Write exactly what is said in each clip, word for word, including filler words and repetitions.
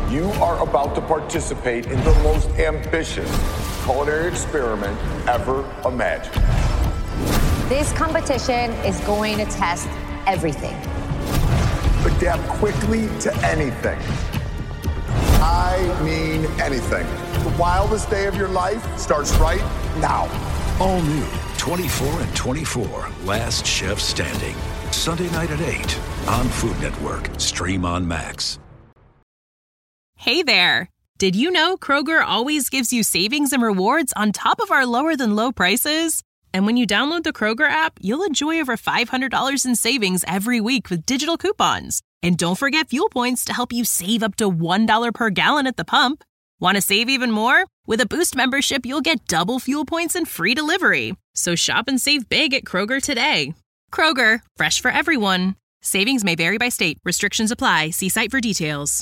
You are about to participate in the most ambitious culinary experiment ever imagined. This competition is going to test everything. Adapt quickly to anything. I mean anything. The wildest day of your life starts right now. All new twenty-four and twenty-four, Last Chef Standing. Sunday night at eight on Food Network. Stream on Max. Hey there. Did you know Kroger always gives you savings and rewards on top of our lower than low prices? And when you download the Kroger app, you'll enjoy over five hundred dollars in savings every week with digital coupons. And don't forget fuel points to help you save up to one dollar per gallon at the pump. Want to save even more? With a Boost membership, you'll get double fuel points and free delivery. So shop and save big at Kroger today. Kroger, fresh for everyone. Savings may vary by state. Restrictions apply. See site for details.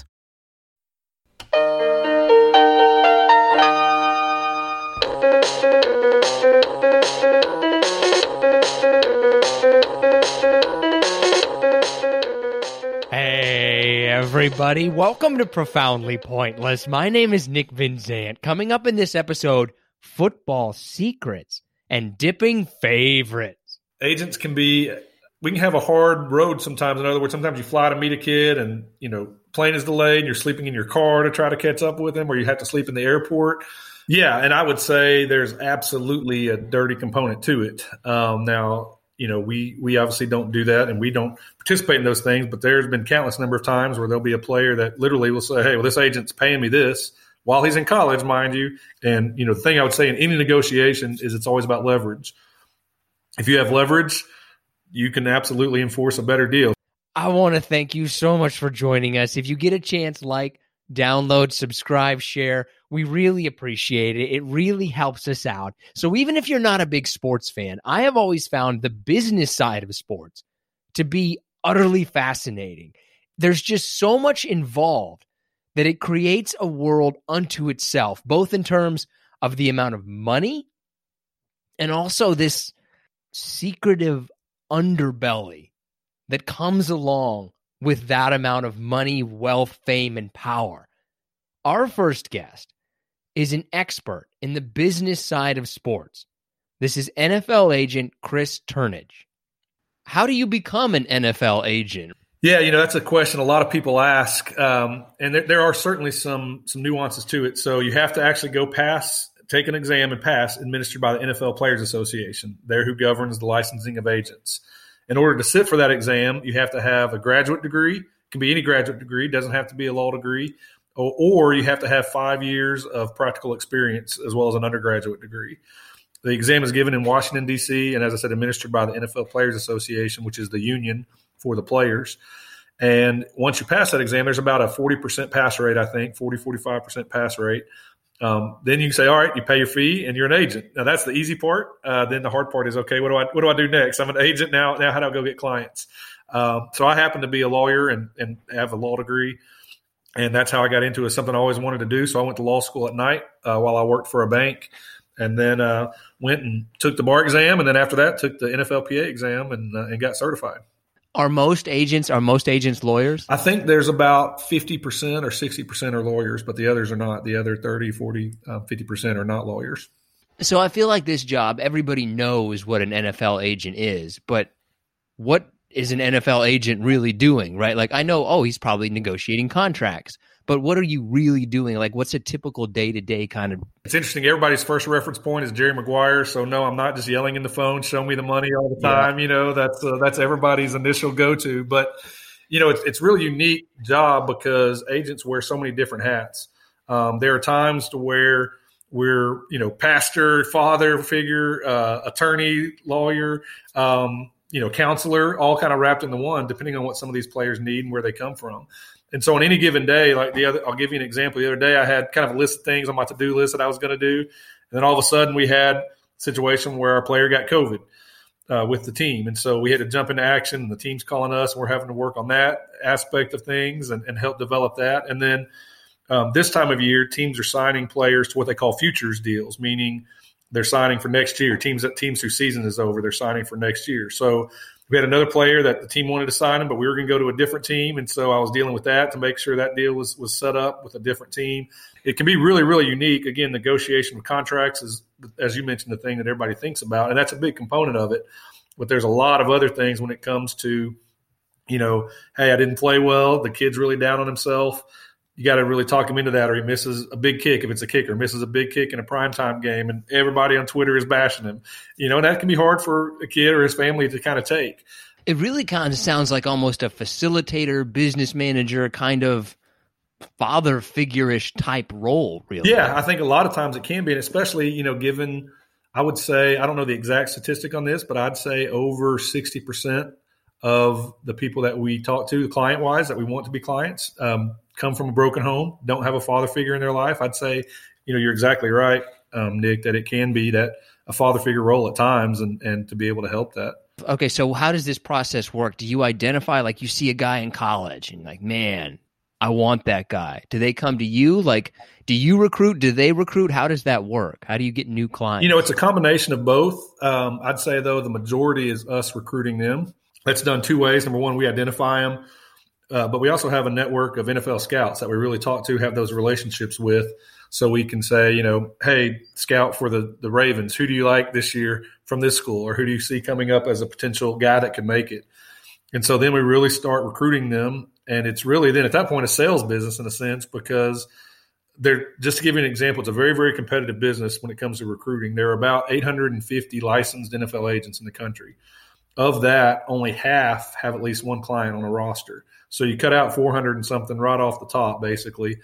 Hey, everybody. Welcome to Profoundly Pointless. My name is Nick Vinzant. Coming up in this episode, football secrets and dipping favorites. Agents can be, we can have a hard road sometimes. In other words, sometimes you fly to meet a kid and, you know, plane is delayed and you're sleeping in your car to try to catch up with him, or you have to sleep in the airport. Yeah, and I would say there's absolutely a dirty component to it. Um, now, you know, we we obviously don't do that and we don't participate in those things, but there's been countless number of times where there'll be a player that literally will say, hey, well, this agent's paying me this while he's in college, mind you. And, you know, the thing I would say in any negotiation is it's always about leverage. If you have leverage, you can absolutely enforce a better deal. I want to thank you so much for joining us. If you get a chance, like, download, subscribe, share. We really appreciate it. It really helps us out. So even if you're not a big sports fan, I have always found the business side of sports to be utterly fascinating. There's just so much involved that it creates a world unto itself, both in terms of the amount of money and also this secretive underbelly that comes along with that amount of money, wealth, fame, and power. Our first guest is an expert in the business side of sports. This is N F L agent Chris Turnage. How do you become an N F L agent? Yeah, you know, that's a question a lot of people ask, um, and there, there are certainly some some nuances to it. So you have to actually go pass, take an exam and pass, administered by the N F L Players Association. They're who governs the licensing of agents. In order to sit for that exam, you have to have a graduate degree. It can be any graduate degree. It doesn't have to be a law degree. Or, or you have to have five years of practical experience as well as an undergraduate degree. The exam is given in Washington, D C, and as I said, administered by the N F L Players Association, which is the union for the players. And once you pass that exam, there's about a forty percent pass rate, I think, forty, forty-five percent pass rate. Um, then you can say, all right, you pay your fee and you're an agent. Now that's the easy part. Uh, then the hard part is, okay, what do I, what do I do next? I'm an agent now. Now how do I go get clients? Um, so I happen to be a lawyer and, and have a law degree. And that's how I got into it. Something I always wanted to do. So I went to law school at night uh, while I worked for a bank, and then uh, went and took the bar exam. And then after that, took the N F L P A exam and, uh, and got certified. Are most agents, are most agents lawyers? I think there's about fifty percent or sixty percent are lawyers, but the others are not. The other thirty, forty, um, fifty percent are not lawyers. So I feel like this job, everybody knows what an N F L agent is, but what is an N F L agent really doing, right? Like I know, oh, he's probably negotiating contracts, but what are you really doing? Like what's a typical day-to-day kind of? It's interesting. Everybody's first reference point is Jerry Maguire. So no, I'm not just yelling in the phone, show me the money all the time. Yeah. You know, that's, uh, that's everybody's initial go-to, but you know, it's, it's a really unique job because agents wear so many different hats. Um, there are times to where we're, you know, pastor, father figure, uh, attorney, lawyer, um, you know, counselor, all kind of wrapped into one, depending on what some of these players need and where they come from. And so on any given day, like the other, I'll give you an example. The other day I had kind of a list of things on my to-do list that I was going to do. And then all of a sudden we had a situation where our player got COVID uh, with the team. And so we had to jump into action, and the team's calling us, and we're having to work on that aspect of things and, and help develop that. And then um, this time of year, teams are signing players to what they call futures deals, meaning they're signing for next year. Teams that teams whose season is over, they're signing for next year. So we had another player that the team wanted to sign him, but we were going to go to a different team. And so I was dealing with that to make sure that deal was, was set up with a different team. It can be really, really unique. Again, negotiation of contracts is, as you mentioned, the thing that everybody thinks about, and that's a big component of it. But there's a lot of other things when it comes to, you know, hey, I didn't play well. The kid's really down on himself. You got to really talk him into that, or he misses a big kick if it's a kicker, misses a big kick in a primetime game, and everybody on Twitter is bashing him. You know, and that can be hard for a kid or his family to kind of take. It really kind of sounds like almost a facilitator, business manager, kind of father figure-ish type role, really. Yeah, I think a lot of times it can be, and especially, you know, given, I would say, I don't know the exact statistic on this, but I'd say over sixty percent of the people that we talk to, client-wise, that we want to be clients, um, come from a broken home, don't have a father figure in their life. I'd say, you know, you're exactly right, um, Nick, that it can be that a father figure role at times, and, and to be able to help that. Okay, so how does this process work? Do you identify, like you see a guy in college and like, man, I want that guy. Do they come to you? Like, do you recruit? Do they recruit? How does that work? How do you get new clients? You know, it's a combination of both. Um, I'd say, though, the majority is us recruiting them. That's done two ways. Number one, we identify them, uh, but we also have a network of N F L scouts that we really talk to, have those relationships with, so we can say, you know, hey, scout for the, the Ravens, who do you like this year from this school, or who do you see coming up as a potential guy that could make it? And so then we really start recruiting them, and it's really then at that point a sales business in a sense, because they're, just to give you an example, it's a very, very competitive business when it comes to recruiting. There are about eight hundred fifty licensed N F L agents in the country. Of that, only half have at least one client on a roster. So you cut out four hundred and something right off the top, basically.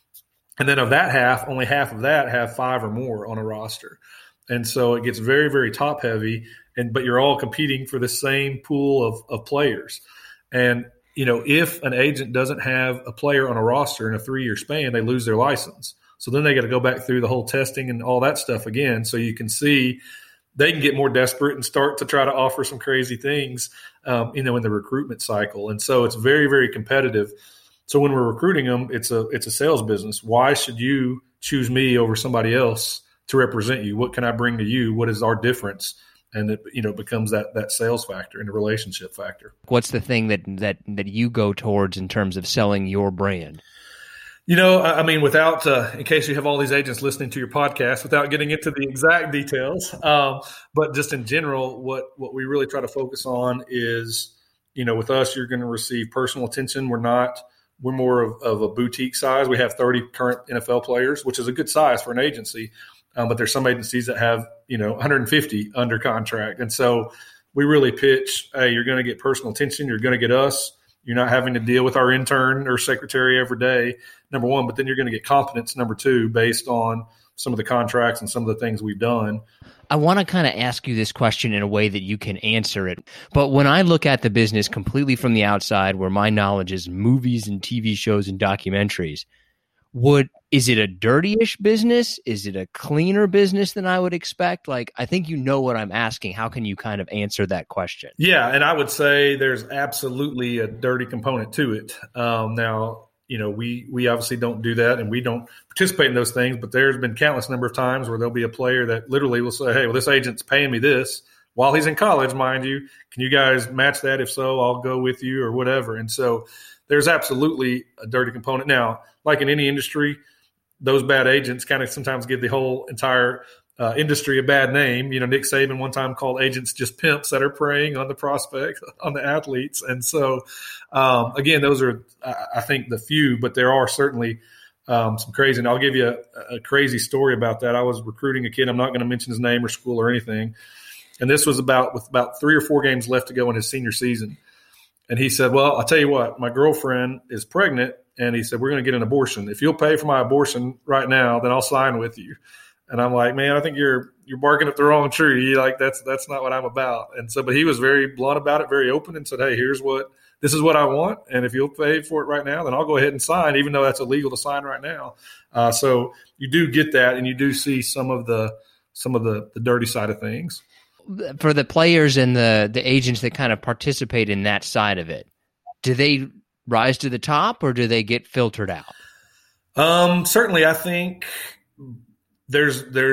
And then of that half, only half of that have five or more on a roster. And so it gets very, very top heavy, and but you're all competing for the same pool of, of players. And, you know, if an agent doesn't have a player on a roster in a three-year span, they lose their license. So then they got to go back through the whole testing and all that stuff again. So you can see they can get more desperate and start to try to offer some crazy things, um, you know, in the recruitment cycle. And so it's very, very competitive. So when we're recruiting them, it's a it's a sales business. Why should you choose me over somebody else to represent you? What can I bring to you? What is our difference? And it, you know, becomes that that sales factor and the relationship factor. What's the thing that that that you go towards in terms of selling your brand? You know, I mean, without, uh, in case you have all these agents listening to your podcast, without getting into the exact details, um, but just in general, what, what we really try to focus on is, you know, with us, you're going to receive personal attention. We're not, we're more of, of a boutique size. We have thirty current N F L players, which is a good size for an agency. Um, but there's some agencies that have, you know, one hundred fifty under contract. And so we really pitch, hey, you're going to get personal attention. You're going to get us. You're not having to deal with our intern or secretary every day, number one, but then you're going to get competence, number two, based on some of the contracts and some of the things we've done. I want to kind of ask you this question in a way that you can answer it. But when I look at the business completely from the outside, where my knowledge is movies and T V shows and documentaries, would is it a dirty-ish business? Is it a cleaner business than I would expect? Like, I think you know what I'm asking. How can you kind of answer that question? Yeah, and I would say there's absolutely a dirty component to it. Um, now, you know, we we obviously don't do that, and we don't participate in those things, but there's been countless number of times where there'll be a player that literally will say, hey, well, this agent's paying me this while he's in college, mind you. Can you guys match that? If so, I'll go with you or whatever. And so there's absolutely a dirty component. Now, like in any industry, those bad agents kind of sometimes give the whole entire uh, industry a bad name. You know, Nick Saban one time called agents just pimps that are preying on the prospect, on the athletes. And so, um, again, those are, I think, the few, but there are certainly um, some crazy. And I'll give you a, a crazy story about that. I was recruiting a kid. I'm not going to mention his name or school or anything. And this was about with about three or four games left to go in his senior season. And he said, well, I'll tell you what, my girlfriend is pregnant. And he said, we're going to get an abortion. If you'll pay for my abortion right now, then I'll sign with you. And I'm like, man, I think you're you're barking up the wrong tree. Like, that's that's not what I'm about. And so, but he was very blunt about it, very open, and said, hey, here's what, this is what I want. And if you'll pay for it right now, then I'll go ahead and sign, even though that's illegal to sign right now. Uh, so you do get that, and you do see some of the some of the, the dirty side of things. For the players and the, the agents that kind of participate in that side of it, do they rise to the top or do they get filtered out? Um, certainly, I think there's there's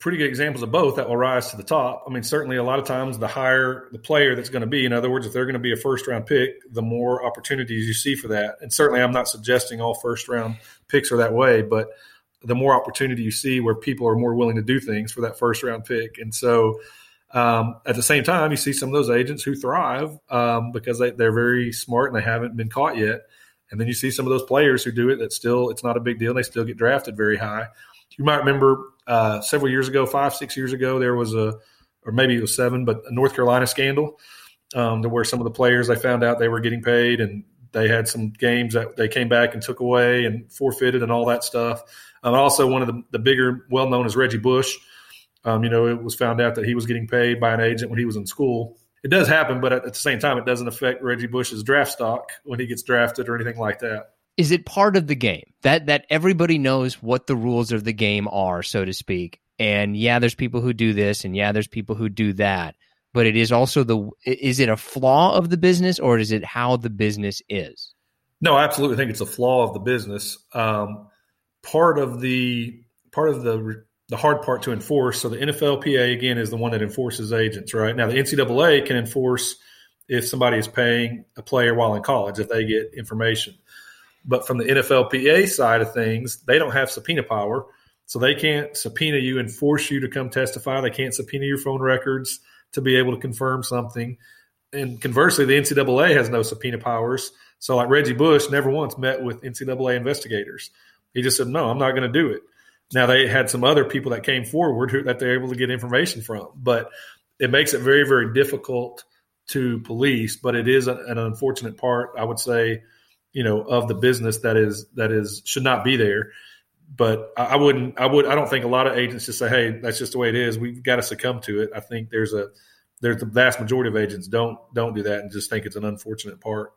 pretty good examples of both that will rise to the top. I mean, certainly a lot of times the higher the player that's going to be, in other words, if they're going to be a first-round pick, the more opportunities you see for that. And certainly I'm not suggesting all first-round picks are that way, but the more opportunity you see where people are more willing to do things for that first-round pick. And so um, at the same time, you see some of those agents who thrive um, because they, they're very smart and they haven't been caught yet. And then you see some of those players who do it that still it's not a big deal. They still get drafted very high. You might remember uh, several years ago, five, six years ago, there was a, or maybe it was seven, but a North Carolina scandal um, to where some of the players, they found out they were getting paid and they had some games that they came back and took away and forfeited and all that stuff. Um, also, one of the, the bigger, well-known is Reggie Bush. Um, you know, it was found out that he was getting paid by an agent when he was in school. It does happen, but at the same time, it doesn't affect Reggie Bush's draft stock when he gets drafted or anything like that. Is it part of the game that that everybody knows what the rules of the game are, so to speak? And yeah, there's people who do this, and yeah, there's people who do that. But it is also the is it a flaw of the business, or is it how the business is? No, I absolutely think it's a flaw of the business. Um, part of the part of the the hard part to enforce. So the N F L P A again is the one that enforces agents, right? Now the N C double A can enforce if somebody is paying a player while in college if they get information. But from the N F L P A side of things, they don't have subpoena power. So they can't subpoena you and force you to come testify. They can't subpoena your phone records to be able to confirm something. And conversely, the N C double A has no subpoena powers. So like Reggie Bush never once met with N C double A investigators. He just said, no, I'm not going to do it. Now they had some other people that came forward who, that they're able to get information from. But it makes it very, very difficult to police. But it is an unfortunate part, I would say, you know, of the business that is that is should not be there. But I wouldn't, I would, I don't think a lot of agents just say, "Hey, that's just the way it is. We've got to succumb to it." I think there's a, there's the vast majority of agents don't don't do that and just think it's an unfortunate part.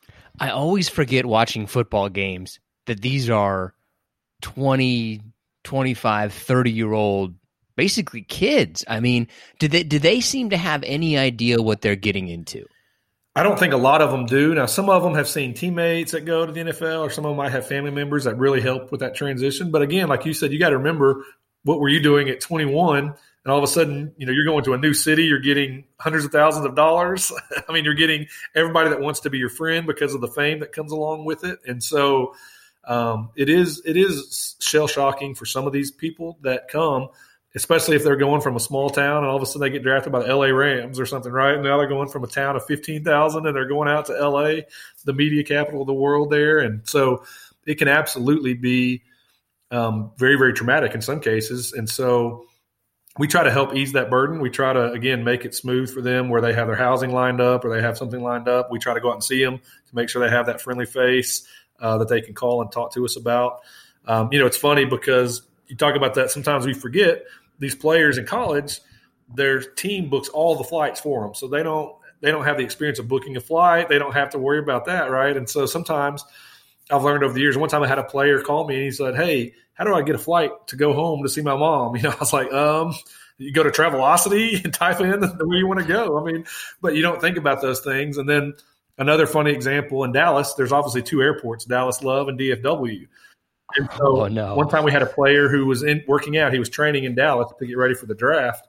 I always forget watching football games that these are twenty, twenty-five, thirty year old, basically kids. I mean, do they do they seem to have any idea what they're getting into? I don't think a lot of them do. Now, some of them have seen teammates that go to the N F L, or some of them might have family members that really help with that transition. But again, like you said, you got to remember, what were you doing at twenty-one? And all of a sudden, you know, you're going to a new city, you're getting hundreds of thousands of dollars. I mean, you're getting everybody that wants to be your friend because of the fame that comes along with it. And so um, it is it is shell shocking for some of these people that come, especially if they're going from a small town and all of a sudden they get drafted by the L A Rams or something, right? And now they're going from a town of fifteen thousand and they're going out to L A, the media capital of the world there. And so it can absolutely be um, very, very traumatic in some cases. And so we try to help ease that burden. We try to, again, make it smooth for them where they have their housing lined up or they have something lined up. We try to go out and see them to make sure they have that friendly face uh, that they can call and talk to us about. Um, you know, it's funny because you talk about that. Sometimes we forget these players in college, their team books all the flights for them. So they don't they don't have the experience of booking a flight. They don't have to worry about that, right? And so sometimes I've learned over the years, one time I had a player call me and he said, "Hey, how do I get a flight to go home to see my mom?" You know, I was like, um, you go to Travelocity and type in where you want to go. I mean, but you don't think about those things. And then another funny example in Dallas, there's obviously two airports, Dallas Love and D F W. And so oh, no. one time we had a player who was in working out. He was training in Dallas to get ready for the draft.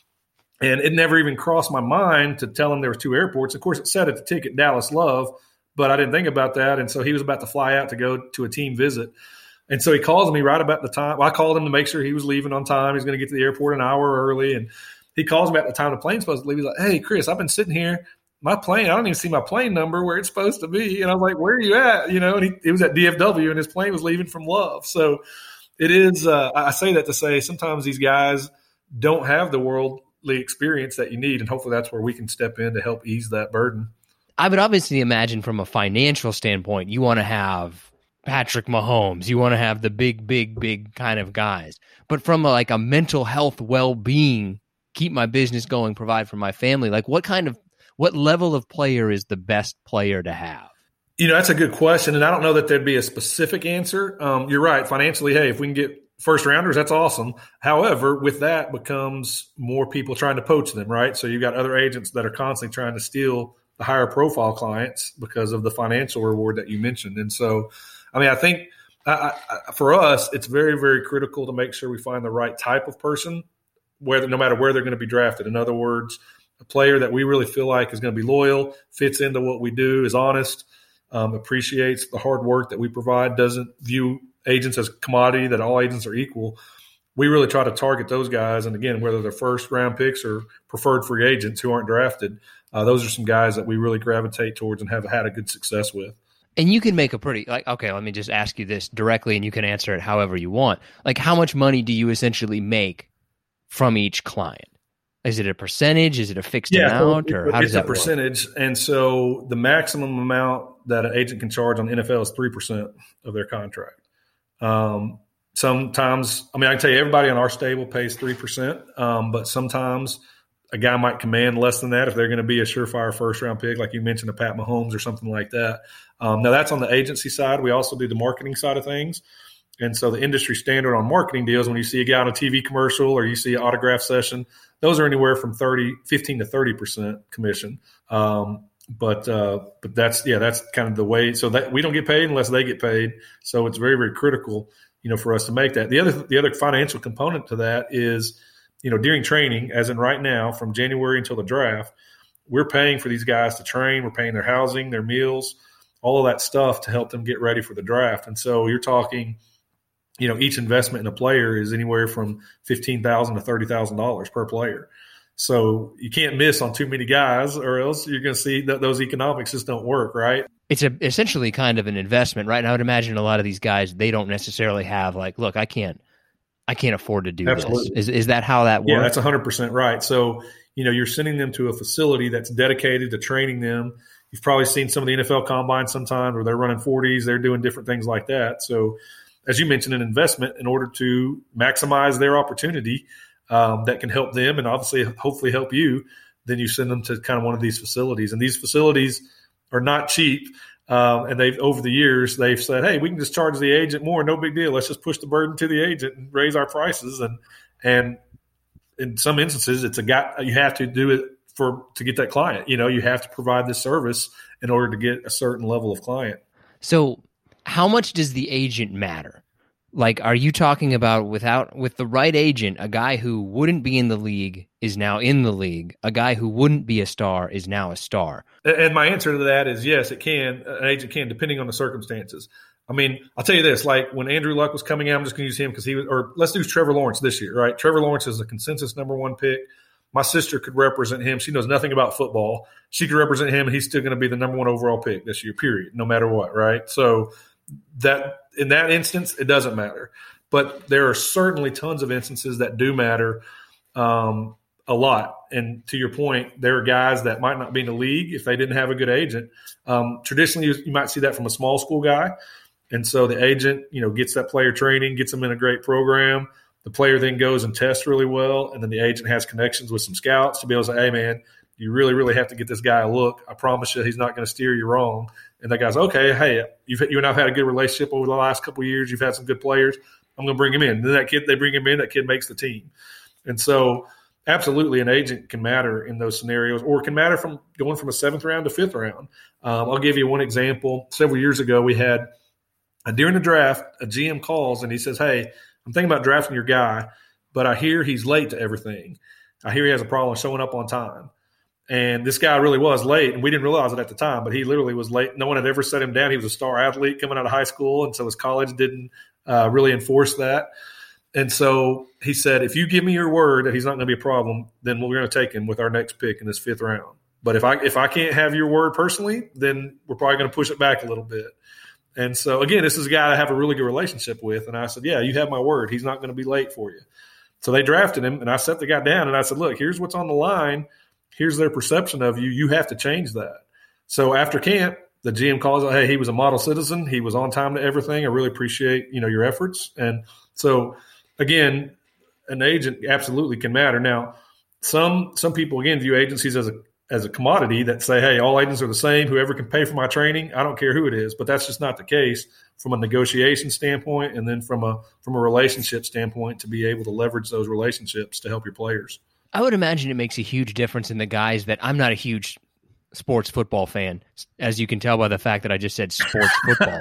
And it never even crossed my mind to tell him there were two airports. Of course, it said at the ticket Dallas Love, but I didn't think about that. And so he was about to fly out to go to a team visit. And so he calls me right about the time. Well, I called him to make sure he was leaving on time. He's going to get to the airport an hour early. And he calls me at the time the plane's supposed to leave. He's like, "Hey, Chris, I've been sitting here. My plane, I don't even see my plane number where it's supposed to be." And I was like, "Where are you at?" You know, and he, he was at D F W and his plane was leaving from Love. So it is, uh, I say that to say sometimes these guys don't have the worldly experience that you need. And hopefully that's where we can step in to help ease that burden. I would obviously imagine from a financial standpoint, you want to have Patrick Mahomes, you want to have the big, big, big kind of guys. But from a, like a mental health, well-being, keep my business going, provide for my family, like what kind of, what level of player is the best player to have? You know, that's a good question. And I don't know that there'd be a specific answer. Um, you're right. Financially, hey, if we can get first rounders, that's awesome. However, with that becomes more people trying to poach them, right? So you've got other agents that are constantly trying to steal the higher profile clients because of the financial reward that you mentioned. And so, I mean, I think I, I, for us, it's very, very critical to make sure we find the right type of person whether no matter where they're going to be drafted. In other words, a player that we really feel like is going to be loyal, fits into what we do, is honest, um, appreciates the hard work that we provide, doesn't view agents as a commodity, that all agents are equal. We really try to target those guys. And again, whether they're first round picks or preferred free agents who aren't drafted, uh, those are some guys that we really gravitate towards and have had a good success with. And you can make a pretty, like, okay, let me just ask you this directly and you can answer it however you want. Like, how much money do you essentially make from each client? Is it a percentage? Is it a fixed yeah, amount? So or how does that work? It's a percentage. And so the maximum amount that an agent can charge on the N F L is three percent of their contract. Um, sometimes, I mean, I can tell you everybody on our stable pays three percent, um, but sometimes a guy might command less than that if they're going to be a surefire first-round pick, like you mentioned, a Pat Mahomes or something like that. Um, now, that's on the agency side. We also do the marketing side of things. And so the industry standard on marketing deals, when you see a guy on a T V commercial or you see an autograph session, those are anywhere from thirty, fifteen to thirty percent commission. Um, but uh, but that's yeah, that's kind of the way. So that we don't get paid unless they get paid. So it's very, very critical, you know, for us to make that. The other the other financial component to that is, you know, during training, as in right now, from January until the draft, we're paying for these guys to train. We're paying their housing, their meals, all of that stuff to help them get ready for the draft. And so you're talking, you know, each investment in a player is anywhere from fifteen thousand dollars to thirty thousand dollars per player. So you can't miss on too many guys, or else you're going to see that those economics just don't work, right? It's a, essentially kind of an investment, right? And I would imagine a lot of these guys, they don't necessarily have like, look, I can't, I can't afford to do Absolutely. this. Is is that how that works? Yeah, that's one hundred percent right. So, you know, you're sending them to a facility that's dedicated to training them. You've probably seen some of the N F L combines sometimes where they're running forties, they're doing different things like that. So, as you mentioned, an investment in order to maximize their opportunity um, that can help them and obviously hopefully help you, then you send them to kind of one of these facilities. And these facilities are not cheap. Um, and they've over the years, they've said, hey, we can just charge the agent more. No big deal. Let's just push the burden to the agent and raise our prices. And and in some instances, it's a guy you have to do it for to get that client. You know, you have to provide this service in order to get a certain level of client. So how much does the agent matter? Like, are you talking about without with the right agent, a guy who wouldn't be in the league is now in the league, a guy who wouldn't be a star is now a star? And my answer to that is yes, it can. An agent can, depending on the circumstances. I mean, I'll tell you this, like when Andrew Luck was coming out, I'm just going to use him because he was, or let's do Trevor Lawrence this year, right? Trevor Lawrence is a consensus number one pick. My sister could represent him. She knows nothing about football. She could represent him, and he's still going to be the number one overall pick this year, period, no matter what, right? So that in that instance, it doesn't matter. But there are certainly tons of instances that do matter um, a lot. And to your point, there are guys that might not be in the league if they didn't have a good agent. Um, traditionally, you, you might see that from a small school guy. And so the agent, you know, gets that player training, gets them in a great program. The player then goes and tests really well, and then the agent has connections with some scouts to be able to say, hey, man, you really, really have to get this guy a look. I promise you he's not going to steer you wrong. And that guy's, okay, hey, you've, you and I have had a good relationship over the last couple of years. You've had some good players. I'm going to bring him in. And then that kid, they bring him in, that kid makes the team. And so absolutely an agent can matter in those scenarios, or it can matter from going from a seventh round to fifth round. Um, I'll give you one example. Several years ago, we had – during the draft, a G M calls and he says, hey, I'm thinking about drafting your guy, but I hear he's late to everything. I hear he has a problem showing up on time. And this guy really was late, and we didn't realize it at the time, but he literally was late. No one had ever set him down. He was a star athlete coming out of high school, and so his college didn't uh, really enforce that. And so he said, if you give me your word that he's not going to be a problem, then we're going to take him with our next pick in this fifth round. But if I if I can't have your word personally, then we're probably going to push it back a little bit. And so, again, this is a guy I have a really good relationship with. And I said, yeah, you have my word. He's not going to be late for you. So they drafted him, and I set the guy down, and I said, look, here's what's on the line. Here's their perception of you. You have to change that. So after camp, the G M calls out, hey, he was a model citizen. He was on time to everything. I really appreciate, you know, your efforts. And so, again, an agent absolutely can matter. Now, some some people, again, view agencies as a as a commodity that say, hey, all agents are the same. Whoever can pay for my training, I don't care who it is. But that's just not the case from a negotiation standpoint, and then from a from a relationship standpoint, to be able to leverage those relationships to help your players. I would imagine it makes a huge difference in the guys that I'm not a huge sports football fan, as you can tell by the fact that I just said sports football.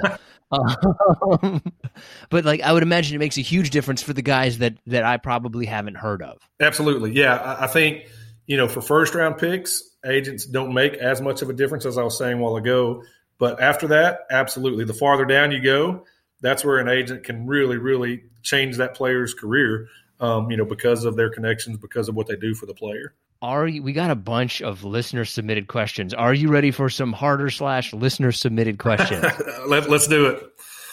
Um, but like, I would imagine it makes a huge difference for the guys that that I probably haven't heard of. Absolutely. Yeah. I, I think, you know, for first round picks, agents don't make as much of a difference as I was saying a while ago. But after that, absolutely. The farther down you go, that's where an agent can really, really change that player's career, um, you know, because of their connections, because of what they do for the player. Are you, we got a bunch of listener submitted questions. Are you ready for some harder slash listener submitted questions? Let, let's do it.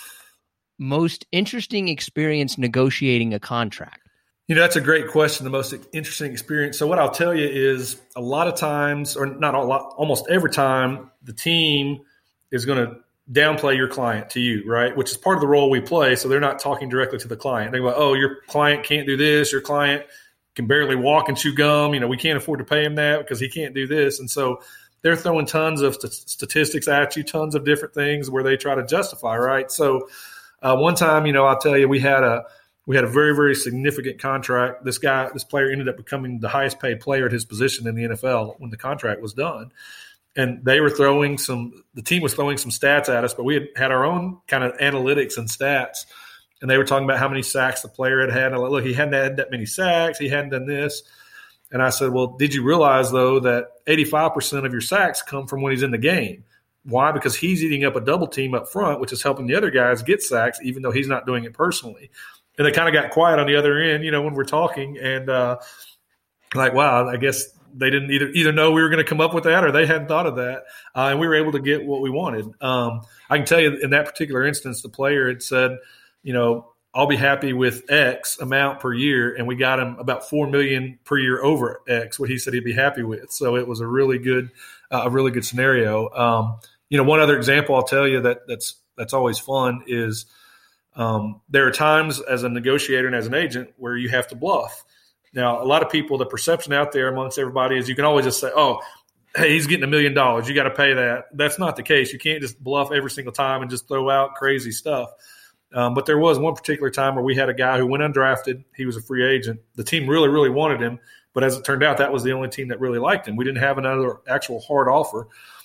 Most interesting experience negotiating a contract? You know, that's a great question. The most interesting experience. So what I'll tell you is a lot of times, or not a lot, almost every time, the team is going to downplay your client to you, right? Which is part of the role we play. So they're not talking directly to the client. They're like, oh, your client can't do this. Your client can barely walk and chew gum. You know, we can't afford to pay him that because he can't do this. And so they're throwing tons of st- statistics at you, tons of different things where they try to justify, right? So uh, one time, you know, I'll tell you, we had a we had a very, very significant contract. This guy, this player ended up becoming the highest paid player at his position in the N F L when the contract was done. And they were throwing some – the team was throwing some stats at us, but we had had our own kind of analytics and stats. And they were talking about how many sacks the player had had. And I'm like, look, he hadn't had that many sacks. He hadn't done this. And I said, well, did you realize, though, that eighty-five percent of your sacks come from when he's in the game? Why? Because he's eating up a double team up front, which is helping the other guys get sacks, even though he's not doing it personally. And they kind of got quiet on the other end, you know, when we're talking. And uh, like, wow, I guess – they didn't either either know we were going to come up with that or they hadn't thought of that. Uh, and we were able to get what we wanted. Um, I can tell you in that particular instance, the player had said, you know, I'll be happy with X amount per year. And we got him about four million dollars per year over X, what he said he'd be happy with. So it was a really good, uh, a really good scenario. Um, you know, one other example I'll tell you that that's, that's always fun is um, there are times as a negotiator and as an agent where you have to bluff. Now, a lot of people, the perception out there amongst everybody is you can always just say, oh, hey, he's getting a million dollars. You got to pay that. That's not the case. You can't just bluff every single time and just throw out crazy stuff. Um, but there was one particular time where we had a guy who went undrafted. He was a free agent. The team really, really wanted him. But as it turned out, that was the only team that really liked him. We didn't have another actual hard offer.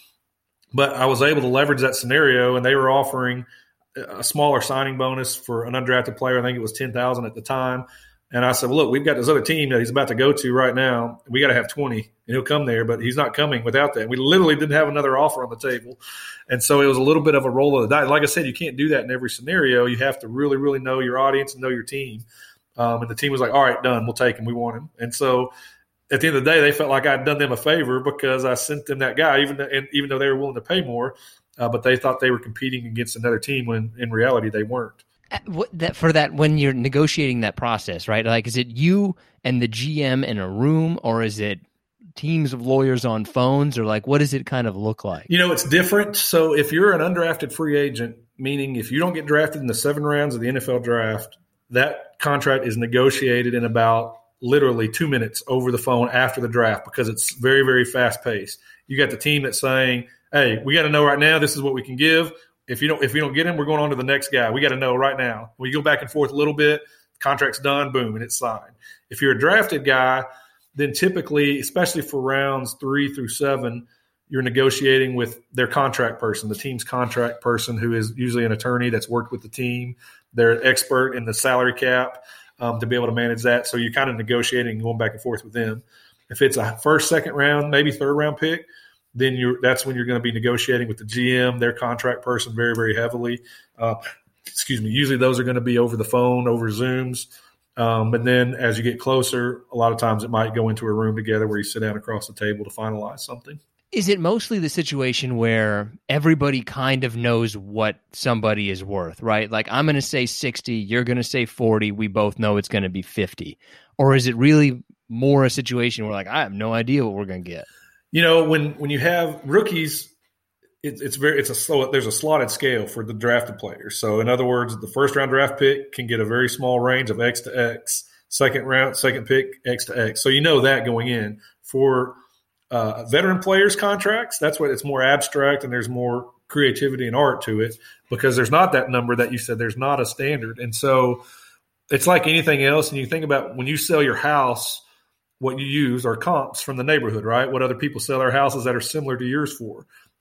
But I was able to leverage that scenario, and they were offering a smaller signing bonus for an undrafted player. I think it was ten thousand dollars at the time. And I said, well, look, we've got this other team that he's about to go to right now. We got to have twenty, and he'll come there, but he's not coming without that. We literally didn't have another offer on the table. And so it was a little bit of a roll of the dice. Like I said, you can't do that in every scenario. You have to really, really know your audience and know your team. Um, and the team was like, all right, done. We'll take him. We want him. And so at the end of the day, they felt like I'd done them a favor because I sent them that guy, even, and even though they were willing to pay more, uh, but they thought they were competing against another team when in reality they weren't. What, that for that when you're negotiating that process, right? Like, is it you and the G M in a room, or is it teams of lawyers on phones, or like what does it kind of look like? You know, it's different. So if you're an undrafted free agent, meaning if you don't get drafted in the seven rounds of the N F L draft, that contract is negotiated in about literally two minutes over the phone after the draft because it's very, very fast paced. You got the team that's saying, hey, we got to know right now, this is what we can give. If you don't, if we don't get him, we're going on to the next guy. We got to know right now. We go back and forth a little bit. Contract's done, boom, and it's signed. If you're a drafted guy, then typically, especially for rounds three through seven, you're negotiating with their contract person, the team's contract person, who is usually an attorney that's worked with the team. They're an expert in the salary cap um, to be able to manage that. So you're kind of negotiating and going back and forth with them. If it's a first, second round, maybe third round pick, then you're that's when you're going to be negotiating with the G M, their contract person, very, very heavily. Uh, excuse me. Usually those are going to be over the phone, over Zooms. Um, but then as you get closer, a lot of times it might go into a room together where you sit down across the table to finalize something. Is it mostly the situation where everybody kind of knows what somebody is worth, right? Like I'm going to say sixty, you're going to say forty. We both know it's going to be fifty. Or is it really more a situation where like, I have no idea what we're going to get? You know, when, when you have rookies, it, it's very it's a slow. There's a slotted scale for the drafted players. So, in other words, the first round draft pick can get a very small range of X to X. Second round, second pick, X to X. So you know that going in. For uh, veteran players' contracts, that's what it's more abstract and there's more creativity and art to it because there's not that number that you said. There's not a standard, and so it's like anything else. And you think about when you sell your house. What you use are comps from the neighborhood, right? What other people sell their houses that are similar to yours for.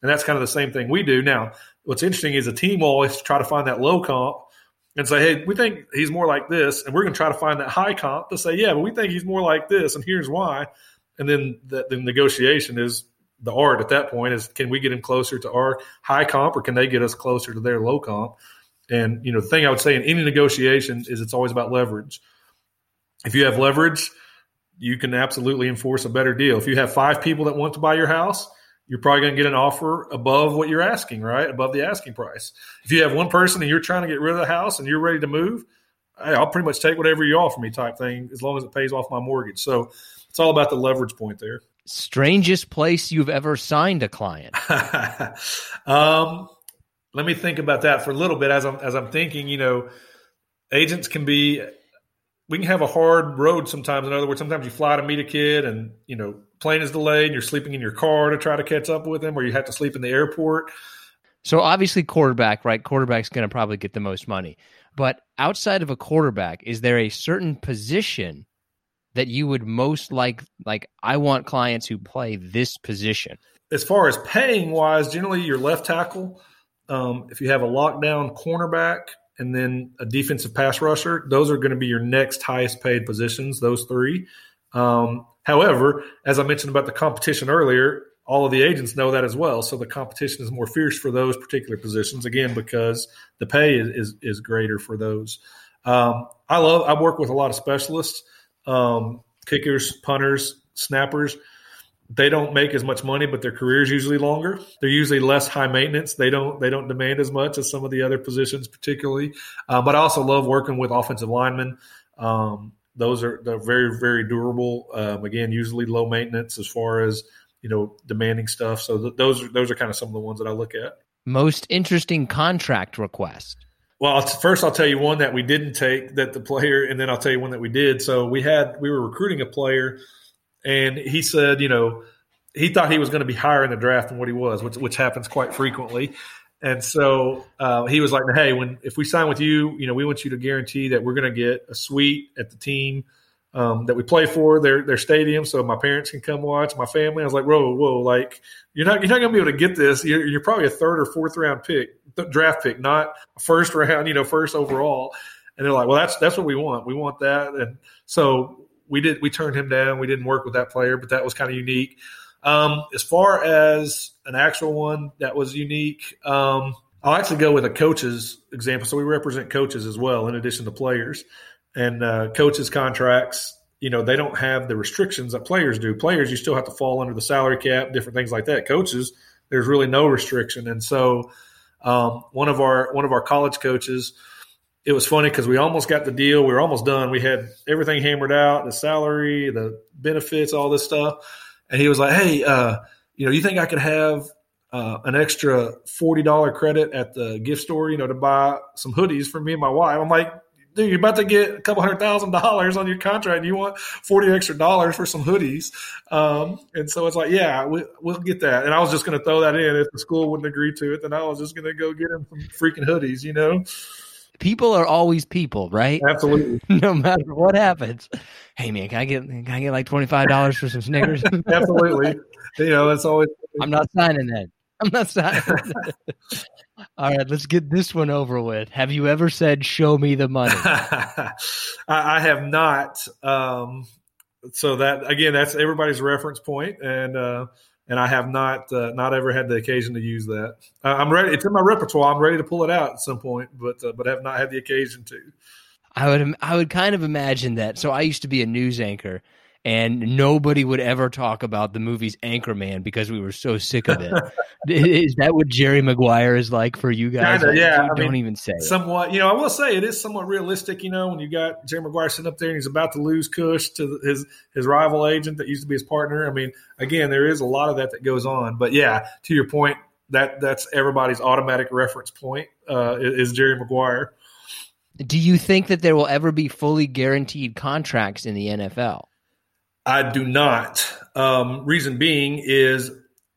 And that's kind of the same thing we do. Now, what's interesting is a team will always try to find that low comp and say, hey, we think he's more like this, and we're going to try to find that high comp to say, yeah, but we think he's more like this, and here's why. And then the, the negotiation is the art at that point is, can we get him closer to our high comp, or can they get us closer to their low comp? And, you know, the thing I would say in any negotiation is it's always about leverage. If you have leverage, you can absolutely enforce a better deal. If you have five people that want to buy your house, you're probably going to get an offer above what you're asking, right? Above the asking price. If you have one person and you're trying to get rid of the house and you're ready to move, hey, I'll pretty much take whatever you offer me type thing, as long as it pays off my mortgage. So it's all about the leverage point there. Strangest place you've ever signed a client? um, let me think about that for a little bit. As I'm, as I'm thinking, you know, agents can be, we can have a hard road sometimes. In other words, sometimes you fly to meet a kid and, you know, plane is delayed and you're sleeping in your car to try to catch up with him, or you have to sleep in the airport. So obviously quarterback, right? Quarterback's going to probably get the most money. But outside of a quarterback, is there a certain position that you would most like, like, I want clients who play this position? As far as paying wise, generally your left tackle, um, if you have a lockdown cornerback and then a defensive pass rusher, those are going to be your next highest paid positions, those three. Um, however, as I mentioned about the competition earlier, all of the agents know that as well. So the competition is more fierce for those particular positions, again, because the pay is is, is greater for those. Um, I love, I work with a lot of specialists, um, kickers, punters, snappers. They don't make as much money, but their career is usually longer. They're usually less high maintenance. They don't they don't demand as much as some of the other positions, particularly. Uh, but I also love working with offensive linemen. Um, those are they're very very durable. Um, again, usually low maintenance as far as, you know, demanding stuff. So th- those are those are kind of some of the ones that I look at. Most interesting contract request? Well, first I'll tell you one that we didn't take, that the player, and then I'll tell you one that we did. So we had we were recruiting a player. And he said, you know, he thought he was going to be higher in the draft than what he was, which which happens quite frequently. And so uh, he was like, hey, when if we sign with you, you know, we want you to guarantee that we're going to get a suite at the team um, that we play for, their their stadium, so my parents can come watch, my family. I was like, whoa, whoa, like you're not you're not going to be able to get this. You're, you're probably a third or fourth round pick, draft pick, not a first round, you know, first overall. And they're like, well, that's that's what we want. We want that. And so We did. We turned him down. We didn't work with that player, but that was kind of unique. Um, as far as an actual one that was unique, um, I'll actually go with a coach's example. So we represent coaches as well, in addition to players. And uh, coaches' contracts, you know, they don't have the restrictions that players do. Players, you still have to fall under the salary cap, different things like that. Coaches, there's really no restriction. And so um, one of our one of our college coaches. It was funny because we almost got the deal. We were almost done. We had everything hammered out, the salary, the benefits, all this stuff. And he was like, hey, uh, you know, you think I could have uh, an extra forty dollars credit at the gift store, you know, to buy some hoodies for me and my wife? I'm like, dude, you're about to get a couple hundred thousand dollars on your contract and you want forty extra dollars for some hoodies. Um, and so it's like, yeah, we, we'll get that. And I was just going to throw that in. If the school wouldn't agree to it, then I was just going to go get him some freaking hoodies, you know? People are always people, right? Absolutely. No matter what happens. Hey man, can I get can I get like twenty-five dollars for some Snickers? Absolutely. You know, that's always. I'm not signing that. I'm not signing that. All right, let's get this one over with. Have you ever said, show me the money? I, I have not. Um, so that, again, that's everybody's reference point, and uh, and I have not uh, not ever had the occasion to use that. Uh, I'm ready. It's in my repertoire. I'm ready to pull it out at some point, but uh, but have not had the occasion to. I would I would kind of imagine that. So I used to be a news anchor, and nobody would ever talk about the movies Anchorman because we were so sick of it. Is that what Jerry Maguire is like for you guys? Kinda, yeah. Like, I don't mean, even say it. Somewhat, you know, I will say it is somewhat realistic, you know, when you got Jerry Maguire sitting up there and he's about to lose Cush to his, his rival agent that used to be his partner. I mean, again, there is a lot of that that goes on. But, yeah, to your point, that that's everybody's automatic reference point uh, is, is Jerry Maguire. Do you think that there will ever be fully guaranteed contracts in the N F L? I do not. Um, reason being is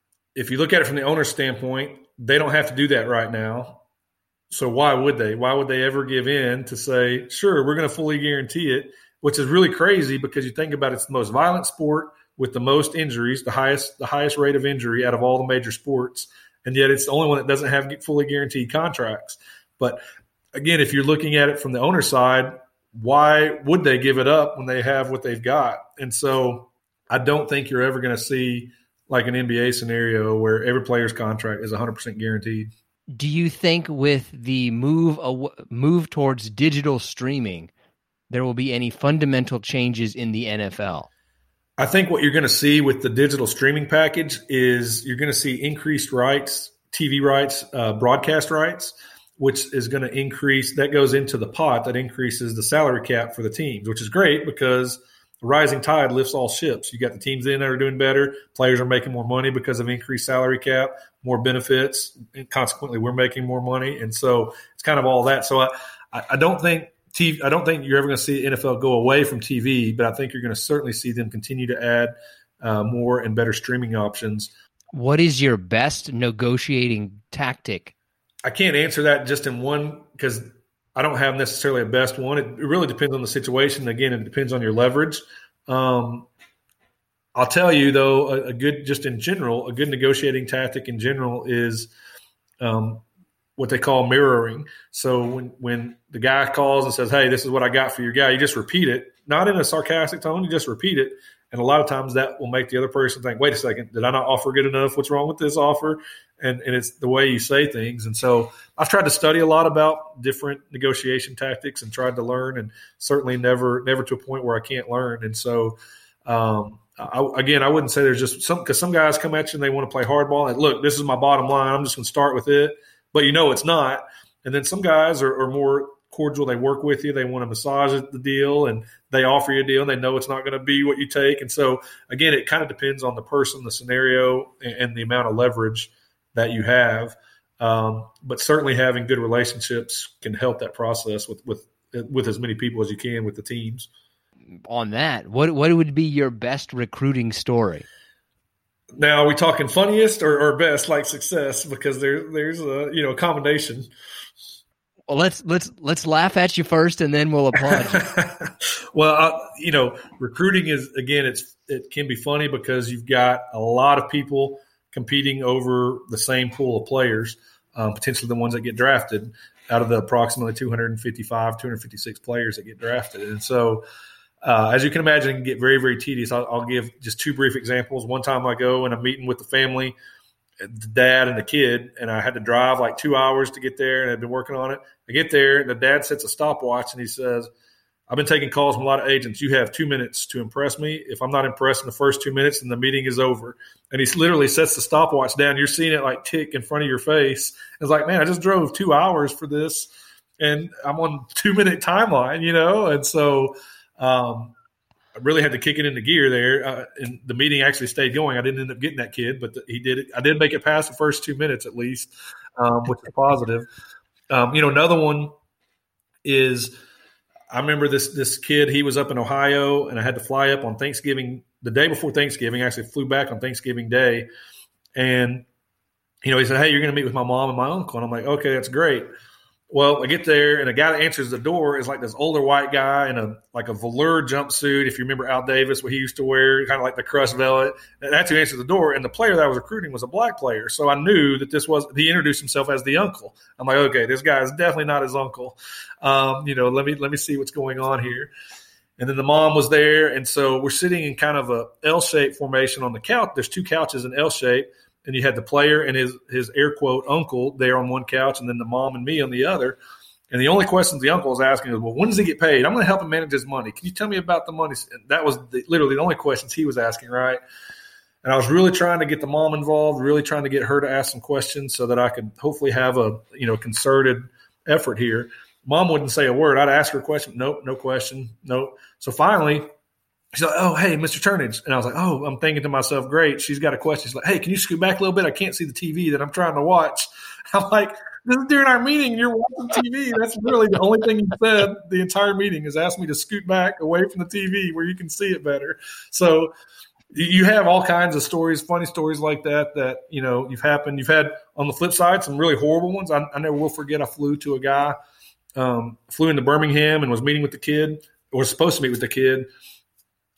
if you look at it from the owner's standpoint, they don't have to do that right now. So why would they? Why would they ever give in to say, sure, we're going to fully guarantee it, which is really crazy because you think about it, it's the most violent sport with the most injuries, the highest the highest rate of injury out of all the major sports. and yet it's the only one that doesn't have fully guaranteed contracts. But again, if you're looking at it from the owner side, why would they give it up when they have what they've got? And so I don't think you're ever going to see like an N B A scenario where every player's contract is one hundred percent guaranteed. Do you think with the move aw- move towards digital streaming, there will be any fundamental changes in the N F L? I think what you're going to see with the digital streaming package is you're going to see increased rights, T V rights, uh, broadcast rights, which is going to increase. That goes into the pot that increases the salary cap for the teams, which is great because the rising tide lifts all ships. You got the teams in that are doing better. Players are making more money because of increased salary cap, more benefits, and consequently we're making more money. And so it's kind of all that. So I, I don't think T V, I don't think you're ever going to see the N F L go away from T V, but I think you're going to certainly see them continue to add uh, more and better streaming options. What is your best negotiating tactic? I can't answer that just in one because I don't have necessarily a best one. It, it really depends on the situation. Again, it depends on your leverage. Um, I'll tell you, though, a, a good, just in general, a good negotiating tactic in general is um, what they call mirroring. So when, when the guy calls and says, hey, this is what I got for your guy, you just repeat it, not in a sarcastic tone, you just repeat it. And a lot of times that will make the other person think, wait a second, did I not offer good enough? What's wrong with this offer? And and it's the way you say things. And so I've tried to study a lot about different negotiation tactics and tried to learn, and certainly never never to a point where I can't learn. And so, um, I, again, I wouldn't say there's just some – because some guys come at you and they want to play hardball. And, look, this is my bottom line. I'm just going to start with it. But you know it's not. And then some guys are, are more – cordial. They work with you. They want to massage the deal, and they offer you a deal, and they know it's not going to be what you take. And so, again, it kind of depends on the person, the scenario, and, and the amount of leverage that you have. Um, but certainly having good relationships can help that process with, with, with as many people as you can with the teams. On that, what, what would be your best recruiting story? Now, are we talking funniest or, or best, like success? Because there, there's a, you know, a combination. Well, let's let's let's laugh at you first, and then we'll applaud you. Well, uh, you know, recruiting is again, it's it can be funny because you've got a lot of people competing over the same pool of players, um, potentially the ones that get drafted out of the approximately two hundred fifty-five, two hundred fifty-six players that get drafted, and so. Uh, as you can imagine, it can get very, very tedious. I'll, I'll give just two brief examples. One time I go and I'm meeting with the family, the dad and the kid, and I had to drive like two hours to get there, and I've been working on it. I get there, and the dad sets a stopwatch, and he says, I've been taking calls from a lot of agents. You have two minutes to impress me. If I'm not impressed in the first two minutes, then the meeting is over. And he literally sets the stopwatch down. You're seeing it like tick in front of your face. It's like, man, I just drove two hours for this, and I'm on two-minute timeline, you know? And so – Um, I really had to kick it into gear there, uh, and the meeting actually stayed going. I didn't end up getting that kid, but the, he did it. I did make it past the first two minutes at least, um, which is positive. Um, you know, another one is I remember this this kid. He was up in Ohio, and I had to fly up on Thanksgiving the day before Thanksgiving. I actually flew back on Thanksgiving Day, and you know, he said, "Hey, you're going to meet with my mom and my uncle," and I'm like, "Okay, that's great." Well, I get there, and the guy that answers the door is like this older white guy in a like a velour jumpsuit. If you remember Al Davis, what he used to wear, kind of like the crushed velvet. And that's who answered the door. And the player that I was recruiting was a black player, so I knew that this was. He introduced himself as the uncle. I'm like, okay, this guy is definitely not his uncle. Um, you know, let me let me see what's going on here. And then the mom was there, and so we're sitting in kind of a L-shaped formation on the couch. There's two couches in L shape. And you had the player and his, his air quote uncle there on one couch, and then the mom and me on the other. And the only questions the uncle was asking is, well, when does he get paid? I'm going to help him manage his money. Can you tell me about the money? And that was the, literally the only questions he was asking, right? And I was really trying to get the mom involved, really trying to get her to ask some questions so that I could hopefully have a, you know, concerted effort here. Mom wouldn't say a word. I'd ask her a question. Nope, no question. Nope. So finally – she's like, oh, hey, Mister Turnage. And I was like, oh, I'm thinking to myself, great. She's got a question. She's like, hey, can you scoot back a little bit? I can't see the T V that I'm trying to watch. I'm like, this is during our meeting, and you're watching T V. That's literally the only thing you said the entire meeting is ask me to scoot back away from the T V where you can see it better. So you have all kinds of stories, funny stories like that that, you know, you've happened. You've had, on the flip side, some really horrible ones. I, I never will forget I flew to a guy, um, flew into Birmingham and was meeting with the kid, or was supposed to meet with the kid.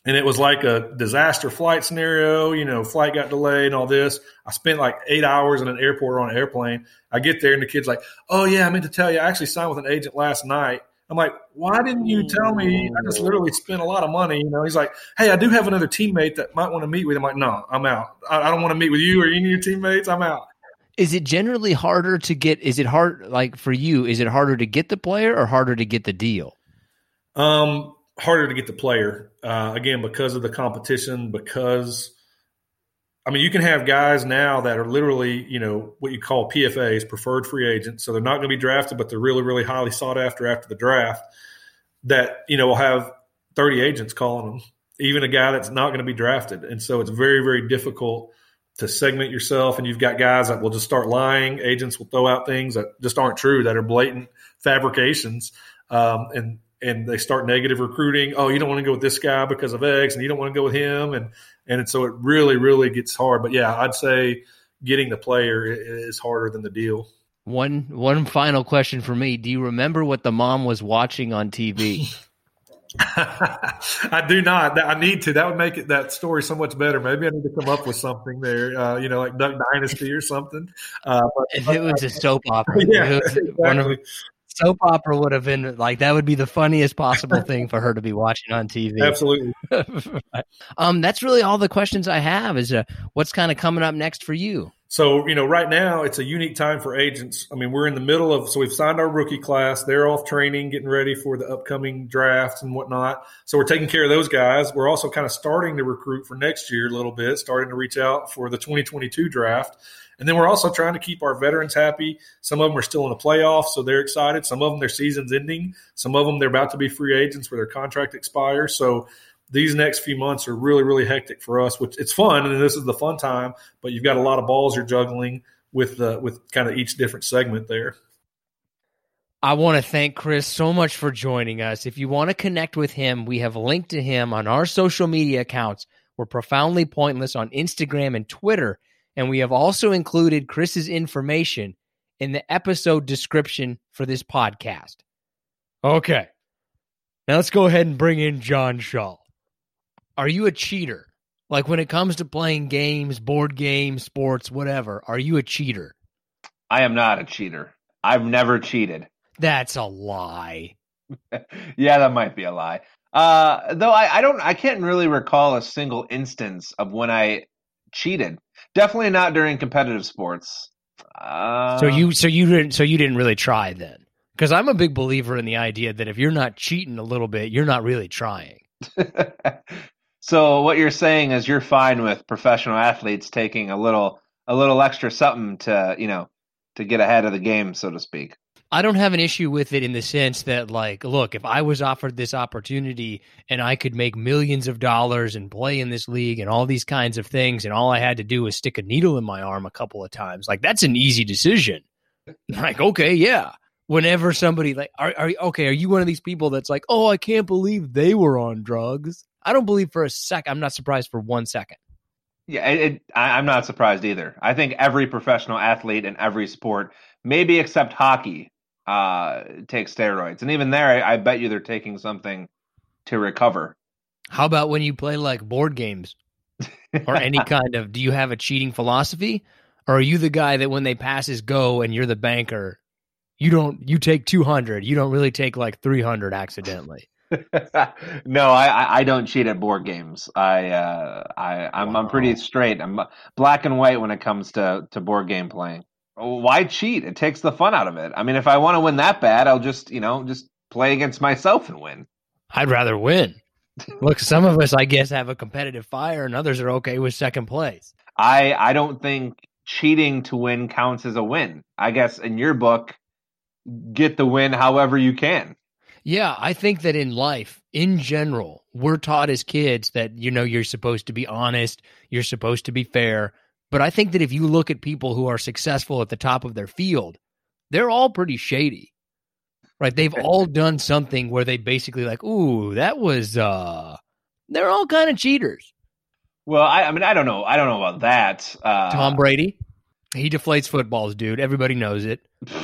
And it was like a disaster flight scenario. You know, flight got delayed and all this. I spent like eight hours in an airport or on an airplane. I get there and the kid's like, oh, yeah, I meant to tell you, I actually signed with an agent last night. I'm like, why didn't you tell me? I just literally spent a lot of money. You know, he's like, hey, I do have another teammate that might want to meet with him. I'm like, no, I'm out. I, I don't want to meet with you or any of your teammates. I'm out. Is it generally harder to get, is it hard, like for you, is it harder to get the player or harder to get the deal? Um, harder to get the player. Uh, again, because of the competition, because, I mean, you can have guys now that are literally, you know, what you call P F As, preferred free agents. So they're not going to be drafted, but they're really, really highly sought after after the draft that, you know, will have thirty agents calling them, even a guy that's not going to be drafted. And so it's very, very difficult to segment yourself. And you've got guys that will just start lying. Agents will throw out things that just aren't true, that are blatant fabrications. Um, and, and they start negative recruiting. Oh, you don't want to go with this guy because of X, and you don't want to go with him. And, and so it really, really gets hard. But, yeah, I'd say getting the player is harder than the deal. One one final question for me. Do you remember what the mom was watching on T V? I do not. I need to. That would make it, that story so much better. Maybe I need to come up with something there, uh, you know, like Duck Dynasty or something. Uh, but, if it was a soap opera. Yeah, it was exactly. One of, soap opera would have been like, that would be the funniest possible thing for her to be watching on T V. Absolutely. um, that's really all the questions I have is uh, what's kind of coming up next for you? So, you know, right now it's a unique time for agents. I mean, we're in the middle of, so we've signed our rookie class. They're off training, getting ready for the upcoming draft and whatnot. So we're taking care of those guys. We're also kind of starting to recruit for next year a little bit, starting to reach out for the twenty twenty-two draft. And then we're also trying to keep our veterans happy. Some of them are still in the playoffs, so they're excited. Some of them, their season's ending. Some of them, they're about to be free agents where their contract expires. So these next few months are really, really hectic for us, which it's fun, and this is the fun time, but you've got a lot of balls you're juggling with the, with kind of each different segment there. I want to thank Chris so much for joining us. If you want to connect with him, we have linked to him on our social media accounts. We're Profoundly Pointless on Instagram and Twitter. And we have also included Chris's information in the episode description for this podcast. Okay. Now let's go ahead and bring in John Shaw. Are you a cheater? Like when it comes to playing games, board games, sports, whatever, are you a cheater? I am not a cheater. I've never cheated. That's a lie. Yeah, that might be a lie. Uh, though I, I don't, I can't really recall a single instance of when I cheated. Definitely not during competitive sports. Uh, so you, so you didn't, so you didn't really try then, because I'm a big believer in the idea that if you're not cheating a little bit, you're not really trying. So what you're saying is you're fine with professional athletes taking a little, a little extra something to, you know, to get ahead of the game, so to speak. I don't have an issue with it in the sense that, like, look, if I was offered this opportunity and I could make millions of dollars and play in this league and all these kinds of things, and all I had to do was stick a needle in my arm a couple of times, like, that's an easy decision. Like, okay, yeah. Whenever somebody, like, are, are okay, are you one of these people that's like, oh, I can't believe they were on drugs? I don't believe for a sec. I'm not surprised for one second. Yeah, it, it, I, I'm not surprised either. I think every professional athlete in every sport, maybe except hockey, uh, takes steroids. And even there, I, I bet you they're taking something to recover. How about when you play like board games or any kind of, do you have a cheating philosophy? Or are you the guy that when they passes go and you're the banker, you don't, you take two hundred, you don't really take like three hundred accidentally? No, I, I don't cheat at board games. I, uh, I, I'm, wow. I'm pretty straight. I'm black and white when it comes to, to board game playing. Why cheat? It takes the fun out of it. I mean, if I want to win that bad, I'll just, you know, just play against myself and win. I'd rather win. Look, some of us, I guess, have a competitive fire and others are okay with second place. I, I don't think cheating to win counts as a win. I guess in your book, get the win however you can. Yeah, I think that in life, in general, we're taught as kids that, you know, you're supposed to be honest, you're supposed to be fair. But I think that if you look at people who are successful at the top of their field, they're all pretty shady, right? They've all done something where they basically like, ooh, that was, uh, they're all kind of cheaters. Well, I, I mean, I don't know. I don't know about that. Uh, Tom Brady, he deflates footballs, dude. Everybody knows it.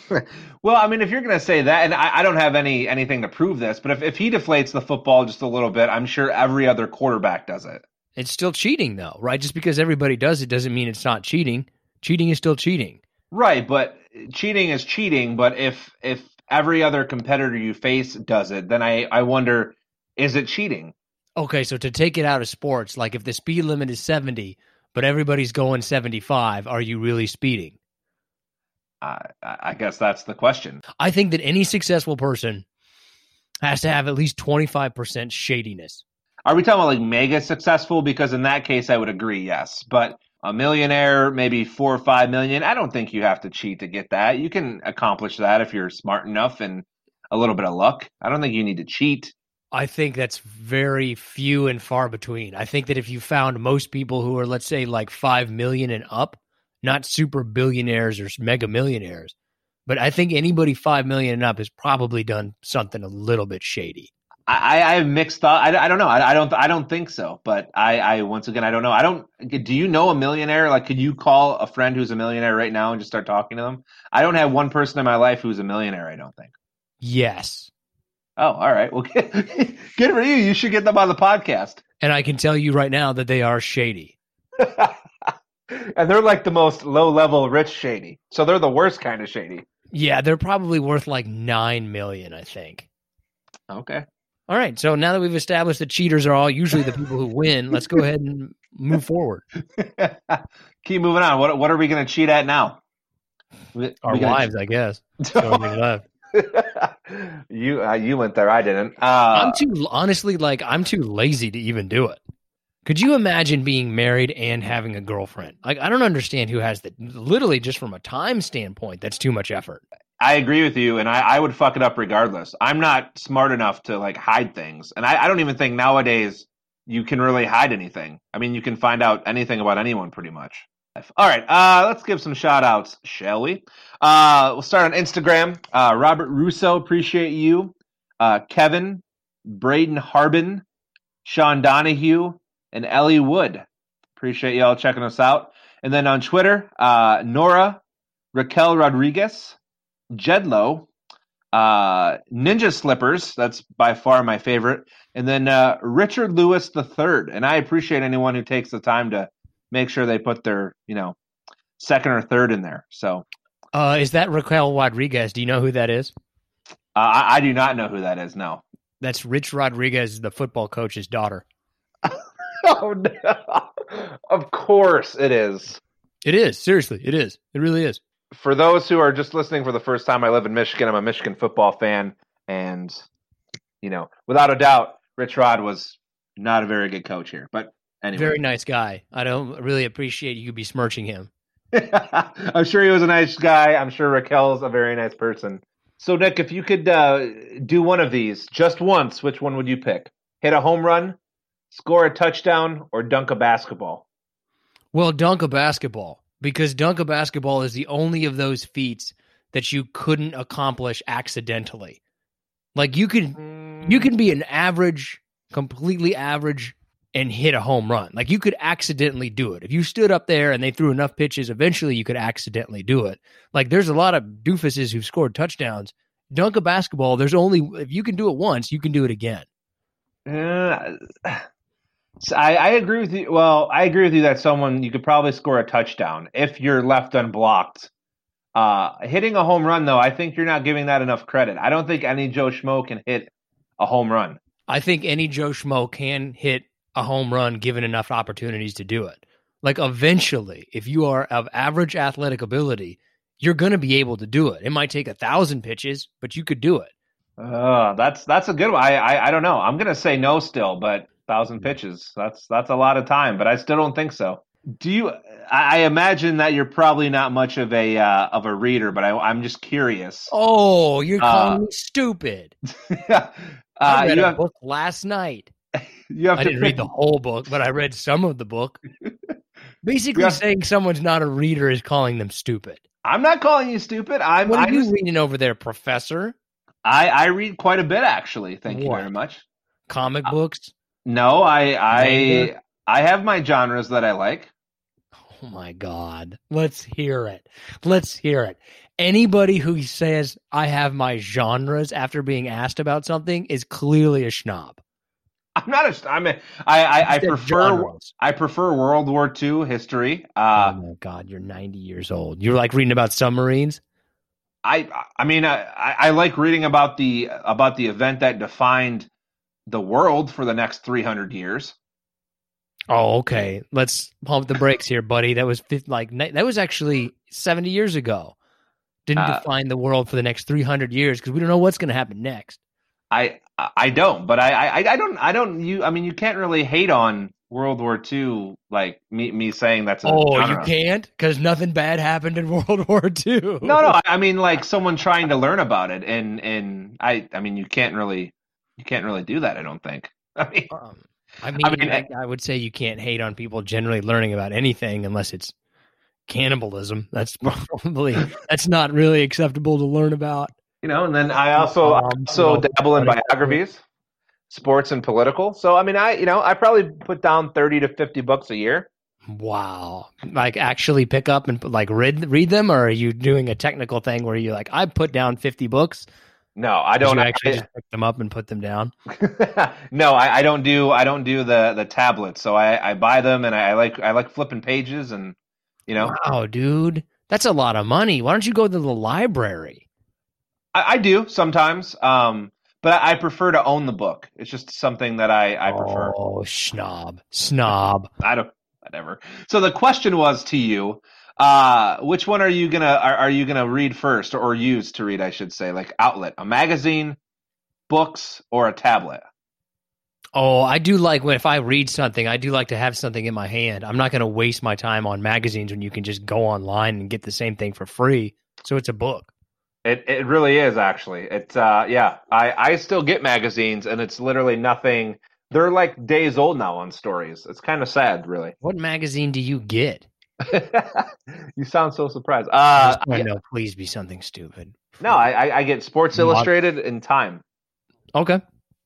Well, I mean, if you're going to say that, and I, I don't have any anything to prove this, but if, if he deflates the football just a little bit, I'm sure every other quarterback does it. It's still cheating, though, right? Just because everybody does it doesn't mean it's not cheating. Cheating is still cheating. Right, but cheating is cheating. But if if every other competitor you face does it, then I, I wonder, is it cheating? Okay, so to take it out of sports, like if the speed limit is seventy, but everybody's going seventy-five, are you really speeding? Uh, I guess that's the question. I think that any successful person has to have at least twenty-five percent shadiness. Are we talking about like mega successful? Because in that case, I would agree, yes. But a millionaire, maybe four or five million, I don't think you have to cheat to get that. You can accomplish that if you're smart enough and a little bit of luck. I don't think you need to cheat. I think that's very few and far between. I think that if you found most people who are, let's say, like five million and up, not super billionaires or mega millionaires, but I think anybody five million and up has probably done something a little bit shady. I, I have mixed thought. I, I don't know. I, I don't. I don't think so. But I, I, once again, I don't know. I don't. Do you know a millionaire? Like, could you call a friend who's a millionaire right now and just start talking to them? I don't have one person in my life who's a millionaire. I don't think. Yes. Oh, all right. Well, good for you. You should get them on the podcast. And I can tell you right now that they are shady. And they're like the most low-level rich shady. So they're the worst kind of shady. Yeah, they're probably worth like nine million dollars, I think. Okay. All right. So now that we've established that cheaters are all usually the people who win, let's go ahead and move forward. Keep moving on. What What are we going to cheat at now? We, Our we wives, gonna... I guess. So you uh, you went there. I didn't. Uh, I'm too, honestly, like, I'm too lazy to even do it. Could you imagine being married and having a girlfriend? Like, I don't understand who has that. Literally, just from a time standpoint, that's too much effort. I agree with you, and I, I would fuck it up regardless. I'm not smart enough to, like, hide things. And I, I don't even think nowadays you can really hide anything. I mean, you can find out anything about anyone pretty much. All right, uh, let's give some shout-outs, shall we? Uh, we'll start on Instagram. Uh, Robert Russo, appreciate you. Uh, Kevin, Braden Harbin, Sean Donahue, and Ellie Wood. Appreciate y'all checking us out. And then on Twitter, uh, Nora, Raquel Rodriguez, Jedlo, uh, Ninja Slippers, that's by far my favorite, and then uh, Richard Lewis the third. And I appreciate anyone who takes the time to make sure they put their, you know, second or third in there. So, uh, is that Raquel Rodriguez? Do you know who that is? Uh, I, I do not know who that is. No, that's Rich Rodriguez, the football coach's daughter. Oh no! Of course it is. It is. Seriously, it is. It really is. For those who are just listening for the first time, I live in Michigan. I'm a Michigan football fan, and you know, without a doubt, Rich Rod was not a very good coach here. But anyway, very nice guy. I don't really appreciate you besmirching him. I'm sure he was a nice guy. I'm sure Raquel's a very nice person. So, Nick, if you could uh, do one of these just once, which one would you pick? Hit a home run, score a touchdown, or dunk a basketball? Well, dunk a basketball, because dunk a basketball is the only of those feats that you couldn't accomplish accidentally. Like, you could, mm. you can be an average, completely average, and hit a home run. Like, you could accidentally do it. If you stood up there and they threw enough pitches, eventually you could accidentally do it. Like, there's a lot of doofuses who've scored touchdowns. Dunk a basketball, there's only, if you can do it once, you can do it again. Uh, so I, I agree with you. Well, I agree with you that someone, you could probably score a touchdown if you're left unblocked. Uh, hitting a home run, though, I think you're not giving that enough credit. I don't think any Joe Schmo can hit a home run. I think any Joe Schmo can hit a home run given enough opportunities to do it. Like, eventually, if you are of average athletic ability, you're going to be able to do it. It might take a thousand pitches, but you could do it. Uh, that's that's a good one. I I, I don't know. I'm going to say no still, but thousand pitches, that's that's a lot of time, but I still don't think so. Do you? I imagine that you're probably not much of a uh, of a reader, but I, I'm just curious. Oh, you're calling uh, me stupid. uh, I read you a have, book last night. You have I to didn't pick, read the whole book, but I read some of the book. Basically, have, saying someone's not a reader is calling them stupid. I'm not calling you stupid. I'm. What are I'm you just, reading over there, Professor? I, I read quite a bit, actually. Thank what? you very much. Comic uh, books? No, I I I have my genres that I like. Oh my God! Let's hear it. Let's hear it. Anybody who says I have my genres after being asked about something is clearly a schnob. I'm not a. I'm a. I I, I prefer. Genres. I prefer World War Two history. Uh, oh my God, you're ninety years old. You're like reading about submarines. I I mean I, I like reading about the about the event that defined the world for the next three hundred years. Oh, okay. Let's pump the brakes here, buddy. That was like that was actually seventy years ago. Didn't uh, define the world for the next three hundred years because we don't know what's going to happen next. I I don't, but I, I I don't I don't you I mean you can't really hate on World War Two like me me saying that's a oh genre. You can't because nothing bad happened in World War Two. No, no, I mean like someone trying to learn about it, and and I I mean you can't really you can't really do that. I don't think. I mean, um, I mean, I, mean I, I would say you can't hate on people generally learning about anything unless it's cannibalism. That's probably that's not really acceptable to learn about. You know, and then I also um, also well, dabble in biographies, sports and political. So I mean, I you know I probably put down thirty to fifty books a year. Wow! Like actually pick up and like read read them, or are you doing a technical thing where you like I put down fifty books? No, I don't you actually I, just pick them up and put them down. no, I, I don't do I don't do the the tablets. So I, I buy them and I, I like I like flipping pages and you know. Wow, dude, that's a lot of money. Why don't you go to the library? I, I do sometimes, um, but I, I prefer to own the book. It's just something that I, I prefer. Oh, schnob, snob. I don't, whatever. So the question was to you, uh, which one are you gonna are, are you gonna read first, or use to read? I should say, like outlet, a magazine, books, or a tablet. Oh, I do like when if I read something, I do like to have something in my hand. I'm not going to waste my time on magazines when you can just go online and get the same thing for free. So it's a book. It it really is actually. It's uh yeah. I, I still get magazines and it's literally nothing. They're like days old now on stories. It's kind of sad, really. What magazine do you get? You sound so surprised. Uh, I know. Please be something stupid. No, I I get Sports Illustrated and Time. Okay.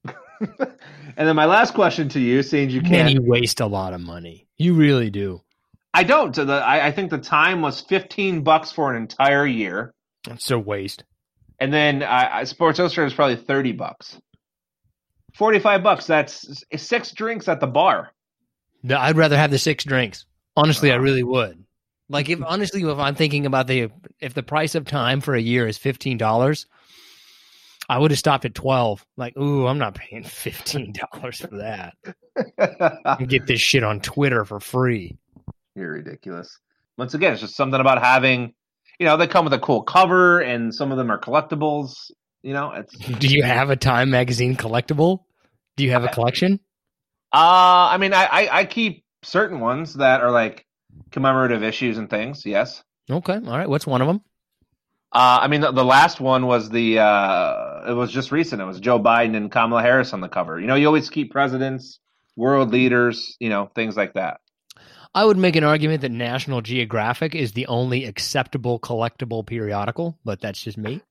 And then my last question to you, seeing you can't. Man, you waste a lot of money. You really do. I don't. The I, I think the Time was fifteen bucks for an entire year. That's a waste. And then uh, Sports Illustrated is probably thirty bucks. forty-five bucks. That's six drinks at the bar. I'd rather have the six drinks. Honestly, I really would. Like, if honestly, if I'm thinking about the if the price of time for a year is fifteen dollars, I would have stopped at twelve. Like, ooh, I'm not paying fifteen dollars for that. And get this shit on Twitter for free. You're ridiculous. Once again, it's just something about having. You know, they come with a cool cover, and some of them are collectibles. You know, it's. Do you have a Time magazine collectible? Do you have a collection? Uh, I mean, I, I, I keep certain ones that are like commemorative issues and things. Yes. Okay. All right. What's one of them? Uh, I mean, the, the last one was the. Uh, it was just recent. It was Joe Biden and Kamala Harris on the cover. You know, you always keep presidents, world leaders. You know, things like that. I would make an argument that National Geographic is the only acceptable collectible periodical, but that's just me.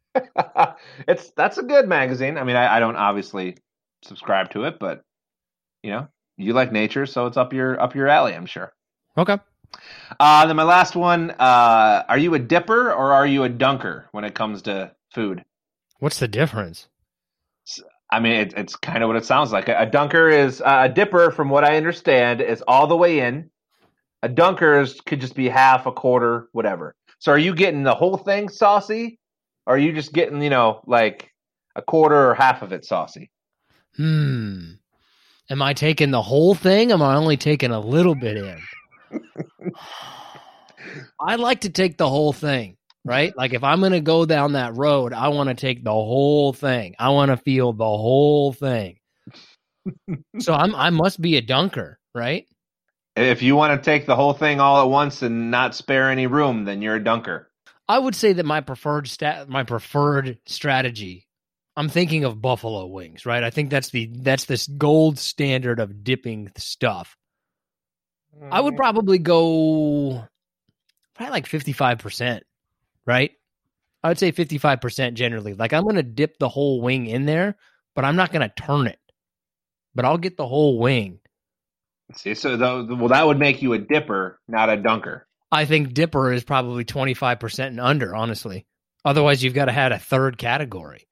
it's that's a good magazine. I mean, I, I don't obviously subscribe to it, but you know, you like nature, so it's up your up your alley, I'm sure. Okay. Uh, then my last one: uh, are you a dipper or are you a dunker when it comes to food? What's the difference? I mean, it, it's kind of what it sounds like. A, a dunker is uh, a dipper, from what I understand, is all the way in. A dunker is, could just be half, a quarter, whatever. So are you getting the whole thing saucy? Or are you just getting, you know, like a quarter or half of it saucy? Hmm. Am I taking the whole thing? Or am I only taking a little bit in? I like to take the whole thing, right? Like if I'm going to go down that road, I want to take the whole thing. I want to feel the whole thing. So I'm, I must be a dunker, right? If you want to take the whole thing all at once and not spare any room, then you're a dunker. I would say that my preferred stat, my preferred strategy. I'm thinking of buffalo wings, right? I think that's the that's this gold standard of dipping stuff. Mm. I would probably go probably like fifty-five percent, right? I would say fifty-five percent generally. Like I'm going to dip the whole wing in there, but I'm not going to turn it. But I'll get the whole wing. See, so the, well, that would make you a dipper, not a dunker. I think Dipper is probably twenty-five percent and under, honestly. Otherwise, you've got to have a third category.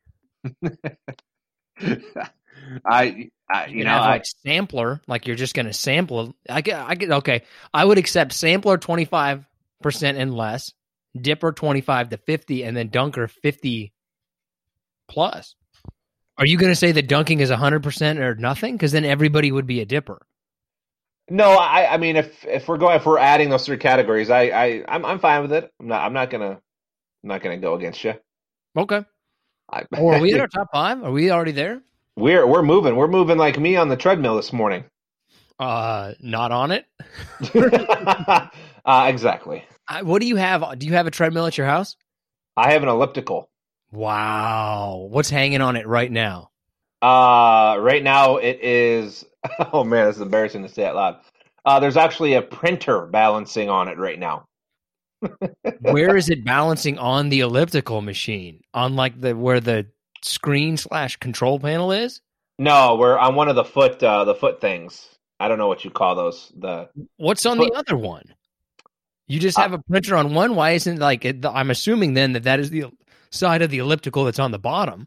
I, I you, you know, have I, like sampler, like you're just going to sample. I get, I get, okay. I would accept sampler twenty-five percent and less, Dipper twenty-five to fifty, and then Dunker fifty plus. Are you going to say that dunking is one hundred percent or nothing? Because then everybody would be a Dipper. No, I, I mean, if if we're going, if we're adding those three categories, I, I, I'm, I'm fine with it. I'm not, I'm not gonna, I'm not gonna go against you. Okay. I, Oh, are we at our top five? Are we already there? We're, we're moving. We're moving like me on the treadmill this morning. Uh, not on it. uh, exactly. I, what do you have? Do you have a treadmill at your house? I have an elliptical. Wow. What's hanging on it right now? Uh, right now it is. Oh man, this is embarrassing to say out loud. Uh, there's actually a printer balancing on it right now. Where is it balancing on the elliptical machine? On like the where the screen slash control panel is? No, we're on one of the foot uh, the foot things. I don't know what you call those. The what's on foot. The other one? You just have uh, a printer on one. Why isn't like it, I'm assuming then that that is the side of the elliptical that's on the bottom.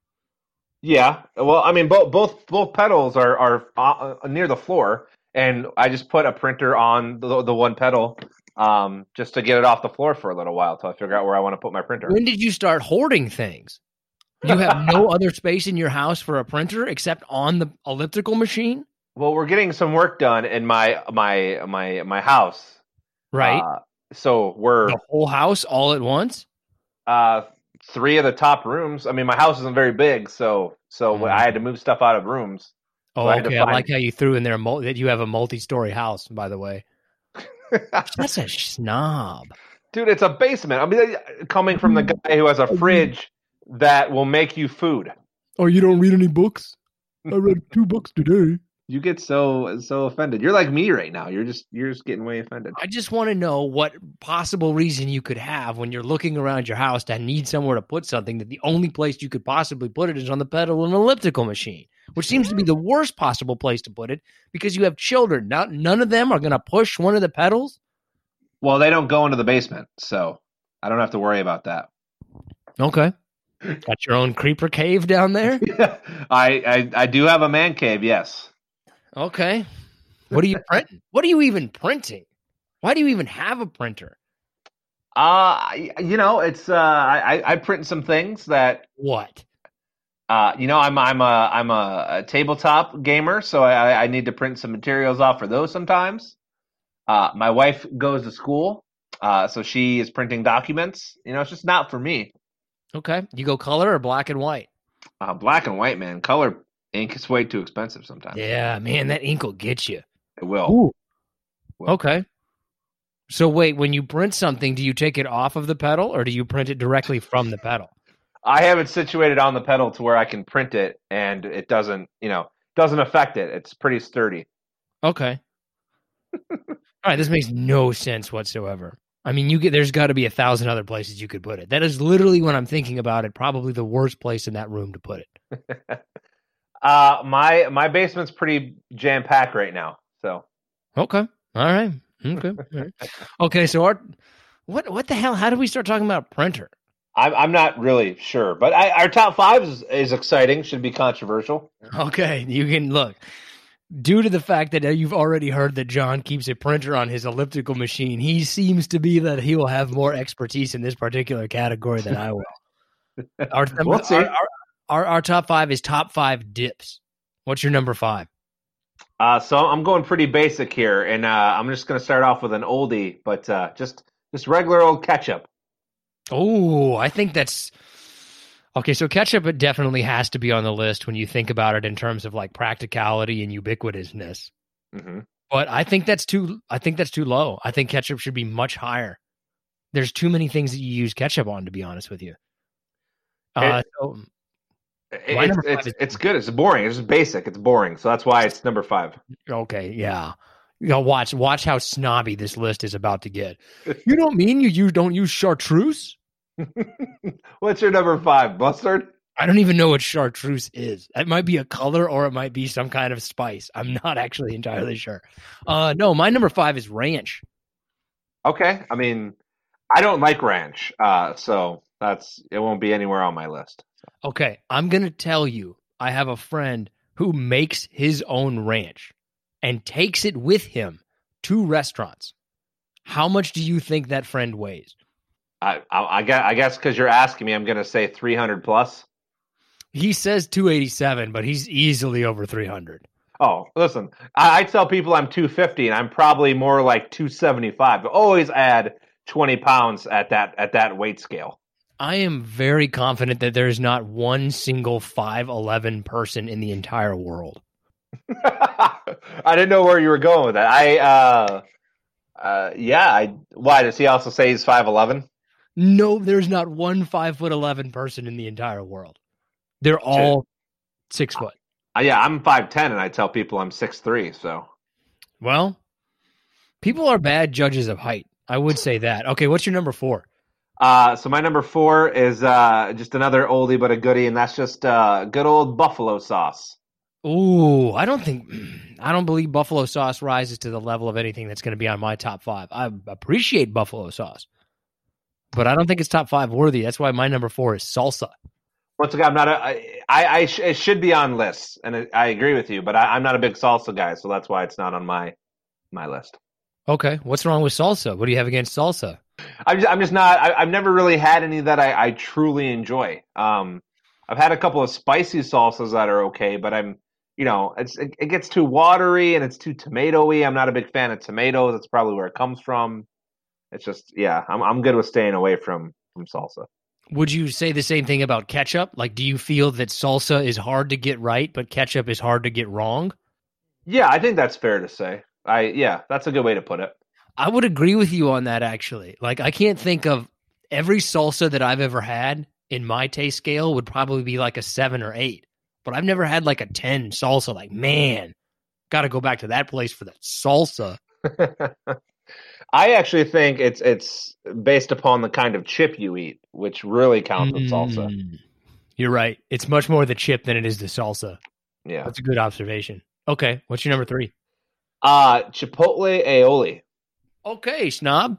Yeah, well, I mean, both both both pedals are are uh, near the floor, and I just put a printer on the the one pedal, um, just to get it off the floor for a little while till I figure out where I want to put my printer. When did you start hoarding things? You have no other space in your house for a printer except on the elliptical machine? Well, we're getting some work done in my my my my house, right? Uh, so we're the whole house all at once. Uh. Three of the top rooms. I mean, my house isn't very big, so so mm. I had to move stuff out of rooms. Oh, so I okay. I, I like how you threw in there that you have a multi-story house. By the way, that's a snob, dude. It's a basement. I mean, coming from the guy who has a fridge that will make you food. Oh, you don't read any books? I read two books today. You get so so offended. You're like me right now. You're just you're just getting way offended. I just want to know what possible reason you could have when you're looking around your house to need somewhere to put something that the only place you could possibly put it is on the pedal of an elliptical machine, which seems to be the worst possible place to put it because you have children. Now, none of them are going to push one of the pedals. Well, they don't go into the basement, so I don't have to worry about that. Okay. Got your own creeper cave down there? Yeah, I, I I do have a man cave, yes. Okay. What are you printing? What are you even printing? Why do you even have a printer? Uh, you know, it's uh, I I print some things that what? Uh, you know, I'm I'm a I'm a, a tabletop gamer, so I I need to print some materials off for those sometimes. Uh, my wife goes to school, uh, so she is printing documents. You know, it's just not for me. Okay, you go color or black and white? Uh, black and white, man. Color. Ink is way too expensive sometimes. Yeah, man, that ink will get you. It will. will. Okay. So wait, when you print something, do you take it off of the pedal or do you print it directly from the pedal? I have it situated on the pedal to where I can print it and it doesn't, you know, doesn't affect it. It's pretty sturdy. Okay. All right, this makes no sense whatsoever. I mean, you get there's got to be a thousand other places you could put it. That is literally, when I'm thinking about it, probably the worst place in that room to put it. Uh, my my basement's pretty jam packed right now. So okay, all right, okay, all right. Okay. So our what what the hell? How do we start talking about printer? I'm I'm not really sure, but I, our top five is, is exciting. Should be controversial. Okay, you can look. Due to the fact that you've already heard that John keeps a printer on his elliptical machine, he seems to be that he will have more expertise in this particular category than I will. Our, we'll see. Our, our, Our our top five is top five dips. What's your number five? Uh, so I'm going pretty basic here, and uh, I'm just going to start off with an oldie, but uh, just just regular old ketchup. Oh, I think that's okay. So ketchup, it definitely has to be on the list when you think about it in terms of like practicality and ubiquitousness. Mm-hmm. But I think that's too. I think that's too low. I think ketchup should be much higher. There's too many things that you use ketchup on, to be honest with you. Uh, it, so, It's, it's, is- it's good. It's boring. It's just basic. It's boring. So that's why it's number five. Okay, yeah. You know, watch watch how snobby this list is about to get. You don't mean you, you don't use chartreuse? What's your number five, mustard? I don't even know what chartreuse is. It might be a color or it might be some kind of spice. I'm not actually entirely sure. Uh, no, my number five is ranch. Okay. I mean, I don't like ranch, uh, so that's it won't be anywhere on my list. Okay, I'm going to tell you, I have a friend who makes his own ranch and takes it with him to restaurants. How much do you think that friend weighs? I I, I guess I guess because you're asking me, I'm going to say three hundred plus. He says two eighty-seven, but he's easily over three hundred. Oh, listen, I, I tell people I'm two fifty, and I'm probably more like two seventy-five. But always add twenty pounds at that at that weight scale. I am very confident that there is not one single five eleven person in the entire world. I didn't know where you were going with that. I, uh, uh, yeah. I, why does he also say he's five eleven? No, there's not one five foot eleven person in the entire world. They're all six foot. Uh, yeah, I'm five ten, and I tell people I'm six three. So, well, people are bad judges of height. I would say that. Okay, what's your number four? Uh, so my number four is uh, just another oldie but a goodie, and that's just uh, good old buffalo sauce. Ooh, I don't think, I don't believe buffalo sauce rises to the level of anything that's going to be on my top five. I appreciate buffalo sauce, but I don't think it's top five worthy. That's why my number four is salsa. Once again, I'm not a, I, I, I sh- it should be on lists, and it, I agree with you, but I, I'm not a big salsa guy, so that's why it's not on my my list. Okay, what's wrong with salsa? What do you have against salsa? I'm just, I'm just not. I, I've never really had any that I, I truly enjoy. Um, I've had a couple of spicy salsas that are okay, but I'm, you know, it's it, it gets too watery and it's too tomatoey. I'm not a big fan of tomatoes. That's probably where it comes from. It's just, yeah, I'm I'm good with staying away from from salsa. Would you say the same thing about ketchup? Like, do you feel that salsa is hard to get right, but ketchup is hard to get wrong? Yeah, I think that's fair to say. I yeah, that's a good way to put it. I would agree with you on that, actually. Like, I can't think of every salsa that I've ever had in my taste scale would probably be like a seven or eight. But I've never had like a ten salsa. Like, man, got to go back to that place for that salsa. I actually think it's it's based upon the kind of chip you eat, which really counts with salsa. Mm, you're right. It's much more the chip than it is the salsa. Yeah. That's a good observation. Okay, what's your number three? Uh, Chipotle aioli. Okay, snob.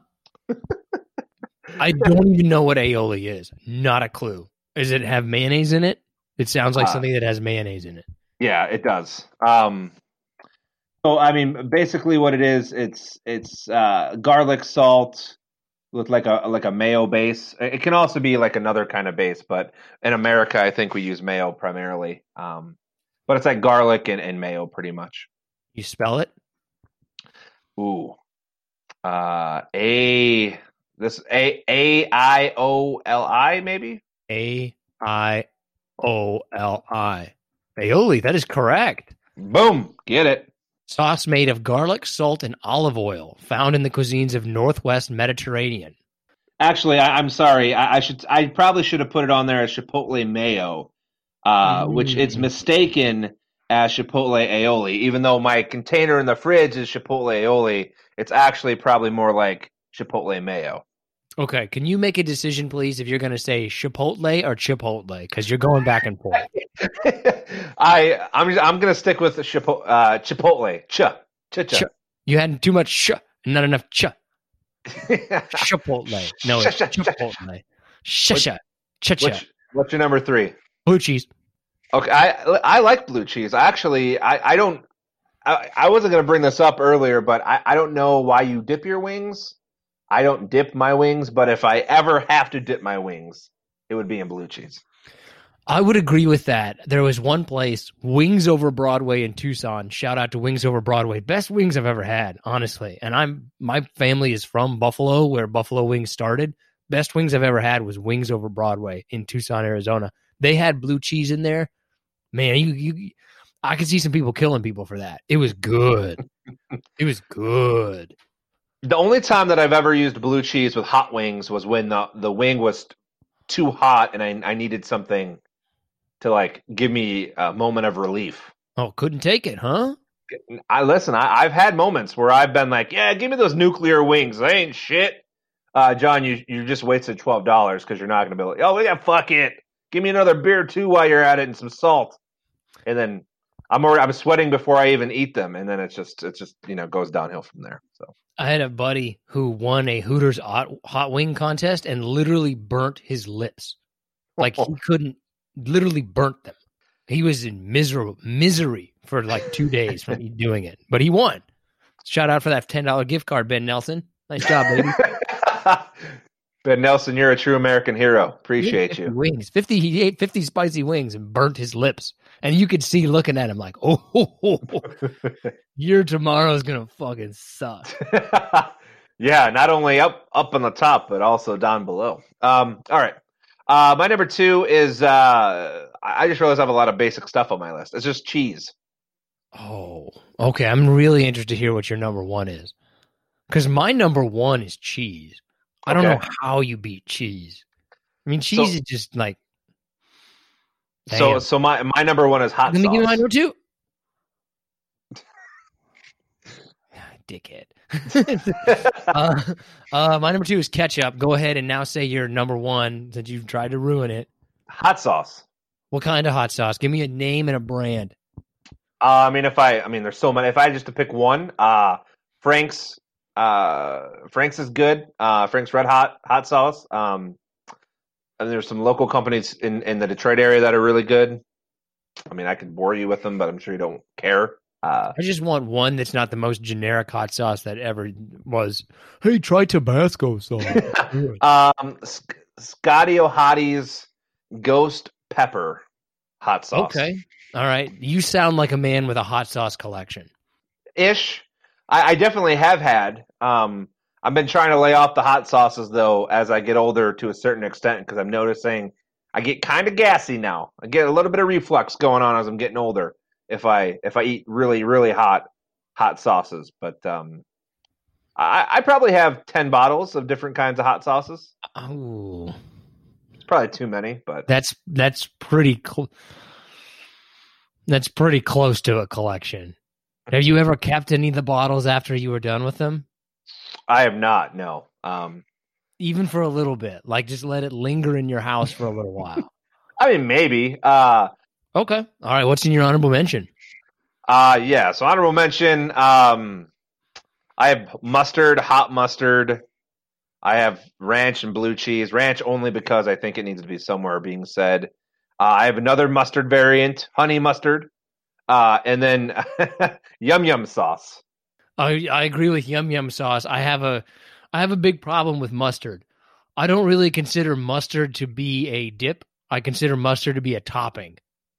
I don't even know what aioli is. Not a clue. Does it have mayonnaise in it? It sounds like uh, something that has mayonnaise in it. Yeah, it does. Um, so, I mean, basically what it is, it's it's uh, garlic salt with like a like a mayo base. It can also be like another kind of base, but in America, I think we use mayo primarily. Um, but it's like garlic and, and mayo pretty much. You spell it? Ooh. Uh, A, this A, A I O L I, maybe? A I O L I. Aioli, that is correct. Boom, get it. Sauce made of garlic, salt, and olive oil, found in the cuisines of Northwest Mediterranean. Actually, I, I'm sorry. I, I should. I probably should have put it on there as Chipotle mayo, uh, mm. which it's mistaken as Chipotle aioli. Even though my container in the fridge is Chipotle aioli, it's actually probably more like Chipotle mayo. Okay, can you make a decision, please, if you're going to say Chipotle or Chipotle? Because you're going back and forth. I I'm I'm going to stick with the Chipotle. Uh, Chipotle. Ch. Ch. Ch. You had too much ch, and not enough ch. Chipotle. No, it's Chipotle. Shasha. Cha-cha. What's your number three? Blue cheese. Okay, I I like blue cheese. Actually, I, I don't. I, I wasn't going to bring this up earlier, but I, I don't know why you dip your wings. I don't dip my wings, but if I ever have to dip my wings, it would be in blue cheese. I would agree with that. There was one place, Wings Over Broadway in Tucson. Shout out to Wings Over Broadway. Best wings I've ever had, honestly. And I'm my family is from Buffalo, where Buffalo Wings started. Best wings I've ever had was Wings Over Broadway in Tucson, Arizona. They had blue cheese in there. Man, you you I could see some people killing people for that. It was good. It was good. The only time that I've ever used blue cheese with hot wings was when the, the wing was too hot and I, I needed something to like give me a moment of relief. Oh, couldn't take it, huh? I listen. I, I've had moments where I've been like, "Yeah, give me those nuclear wings. They ain't shit." Uh, John, you you just wasted twelve dollars because you're not going to be like, "Oh, yeah, fuck it. Give me another beer too while you're at it and some salt." And then I'm already, I'm sweating before I even eat them, and then it's just it's just you know goes downhill from there. So I had a buddy who won a Hooters hot, hot wing contest and literally burnt his lips. Like he couldn't, literally burnt them. He was in miserable misery for like two days from doing it, but he won. Shout out for that ten dollar gift card, Ben Nelson. Nice job, baby. Ben Nelson, you're a true American hero. Appreciate you. Wings, fifty. He ate fifty spicy wings and burnt his lips, and you could see looking at him like, "Oh, ho, ho, ho. Your tomorrow's gonna fucking suck." Yeah, not only up up on the top, but also down below. Um, all right, uh, my number two is. Uh, I just realized I have a lot of basic stuff on my list. It's just cheese. Oh, okay. I'm really interested to hear what your number one is, because my number one is cheese. I don't Okay. know how you beat cheese. I mean, cheese So- is just like. So Damn. so my my number one is hot Let me sauce. give you my number two. Dickhead. uh, uh, my number two is ketchup. Go ahead and now say your number one since you've tried to ruin it. Hot sauce. What kind of hot sauce? Give me a name and a brand. Uh, I mean, if I, I mean, there's so many. If I had just to pick one, uh, Frank's, uh, Frank's is good. Uh, Frank's Red Hot hot sauce. Um, and there's some local companies in, in the Detroit area that are really good. I mean, I could bore you with them, but I'm sure you don't care. Uh, I just want one that's not the most generic hot sauce that ever was. Hey, try Tabasco sauce. um, Sc- Scotty O'Hottie's Ghost Pepper hot sauce. Okay. All right. You sound like a man with a hot sauce collection. Ish. I, I definitely have had. Um, I've been trying to lay off the hot sauces though as I get older to a certain extent because I'm noticing I get kind of gassy now. I get a little bit of reflux going on as I'm getting older if I if I eat really really hot hot sauces. But um, I, I probably have ten bottles of different kinds of hot sauces. Oh, It's probably too many, but that's that's pretty cl- that's pretty close to a collection. Have you ever kept any of the bottles after you were done with them? I have not. No. Um, Even for a little bit, like just let it linger in your house for a little while. I mean, maybe. Uh, Okay. All right. What's in your honorable mention? Uh yeah, so honorable mention, um I have mustard, hot mustard. I have ranch and blue cheese. Ranch only because I think it needs to be somewhere being said. Uh, I have another mustard variant, honey mustard. Uh and then yum yum sauce. I I agree with yum yum sauce. I have a I have a big problem with mustard. I don't really consider mustard to be a dip. I consider mustard to be a topping.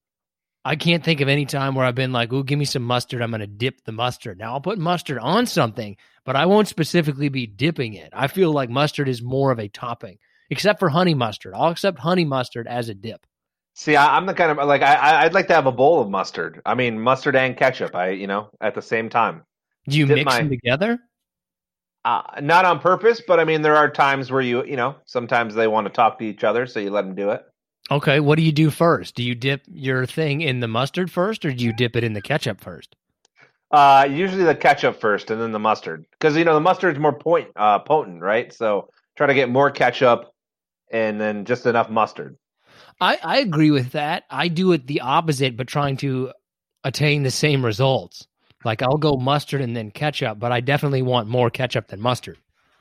I can't think of any time where I've been like, ooh, give me some mustard. I'm going to dip the mustard. Now, I'll put mustard on something, but I won't specifically be dipping it. I feel like mustard is more of a topping, except for honey mustard. I'll accept honey mustard as a dip. See, I, I'm the kind of like I I'd like to have a bowl of mustard. I mean, mustard and ketchup. I you know at the same time. Do you Dip mix my- them together? Uh, not on purpose, but I mean, there are times where you you know sometimes they want to talk to each other, so you let them do it. Okay, what do you do first? Do you dip your thing in the mustard first, or do you dip it in the ketchup first? Uh, usually the ketchup first, and then the mustard, because you know the mustard's more point uh, potent, right? So try to get more ketchup, and then just enough mustard. I, I agree with that. I do it the opposite, but trying to attain the same results. Like I'll go mustard and then ketchup, but I definitely want more ketchup than mustard.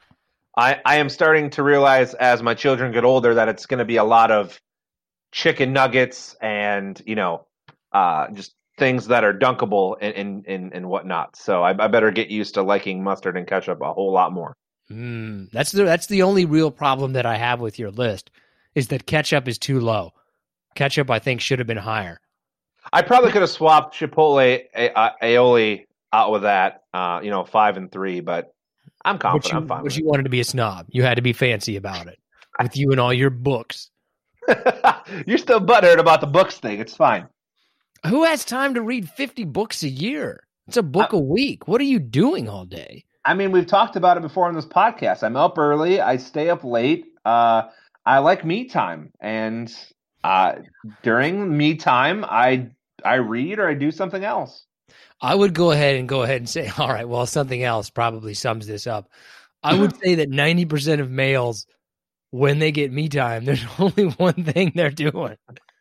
I I am starting to realize as my children get older that it's going to be a lot of chicken nuggets and you know uh, just things that are dunkable and and, and, and whatnot. So I, I better get used to liking mustard and ketchup a whole lot more. Mm, that's the that's the only real problem that I have with your list is that ketchup is too low. Ketchup, I think, should have been higher. I probably could have swapped Chipotle a- aioli out with that, uh, you know, five and three, but I'm But confident. you, I'm fine but with you wanted to be a snob. You had to be fancy about it with you and all your books. it. You're still butthurt about the books thing. It's fine. Who has time to read fifty books a year? It's a book I- a week. What are you doing all day? I mean, we've talked about it before on this podcast. I'm up early. I stay up late. Uh, I like me time, and uh, during me time, I I read or I do something else. I would go ahead and go ahead and say, all right, well, something else probably sums this up. I would say that ninety percent of males, when they get me time, there's only one thing they're doing.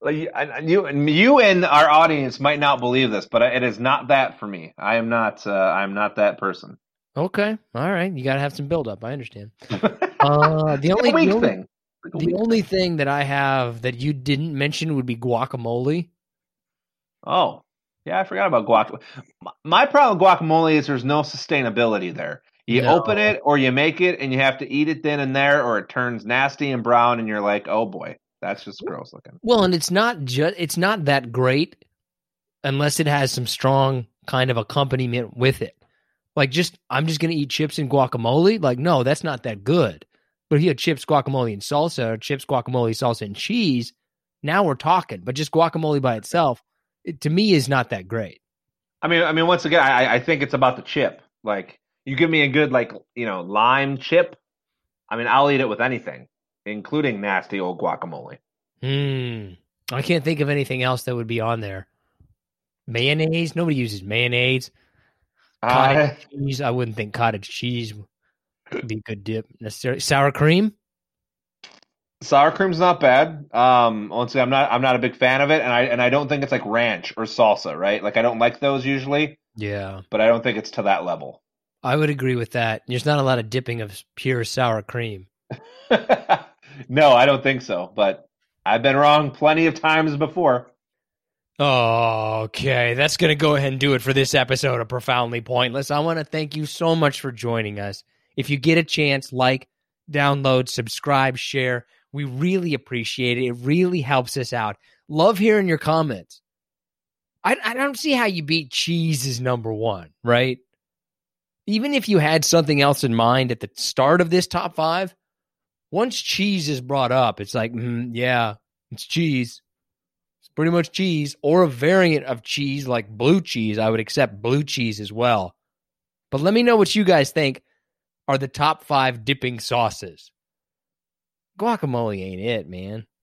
Like you, you and our audience might not believe this, but it is not that for me. I am not. Uh, I'm not that person. Okay, all right. You got to have some buildup. I understand. Uh, the only weak the only, thing. the weak only thing. thing that I have that you didn't mention would be guacamole. Oh, yeah, I forgot about guacamole. My problem with guacamole is there's no sustainability there. You No. open it or you make it, and you have to eat it then and there, or it turns nasty and brown, and you're like, oh boy. That's just gross looking. Well, and it's not just it's not that great unless it has some strong kind of accompaniment with it. Like just I'm just gonna eat chips and guacamole. Like, no, that's not that good. But if you had chips, guacamole, and salsa, or chips, guacamole, salsa, and cheese, now we're talking. But just guacamole by itself, it, to me, is not that great. I mean, I mean, once again, I, I think it's about the chip. Like, you give me a good, like, you know, lime chip. I mean, I'll eat it with anything, including nasty old guacamole. Hmm. I can't think of anything else that would be on there. Mayonnaise? Nobody uses mayonnaise. Cottage uh, cheese? I wouldn't think cottage cheese would be a good dip necessarily. Sour cream? Sour cream's not bad. Um, honestly, I'm not. I'm not a big fan of it, and I and I don't think it's like ranch or salsa, right? Like I don't like those usually. Yeah, but I don't think it's to that level. I would agree with that. There's not a lot of dipping of pure sour cream. No, I don't think so. But I've been wrong plenty of times before. Okay, that's going to go ahead and do it for this episode of Profoundly Pointless. I want to thank you so much for joining us. If you get a chance, like, download, subscribe, share. We really appreciate it. It really helps us out. Love hearing your comments. I, I don't see how you beat cheese as number one, right? Even if you had something else in mind at the start of this top five, once cheese is brought up, it's like, mm, yeah, it's cheese. It's pretty much cheese. Or a variant of cheese like blue cheese. I would accept blue cheese as well. But let me know what you guys think are the top five dipping sauces. Guacamole ain't it, man.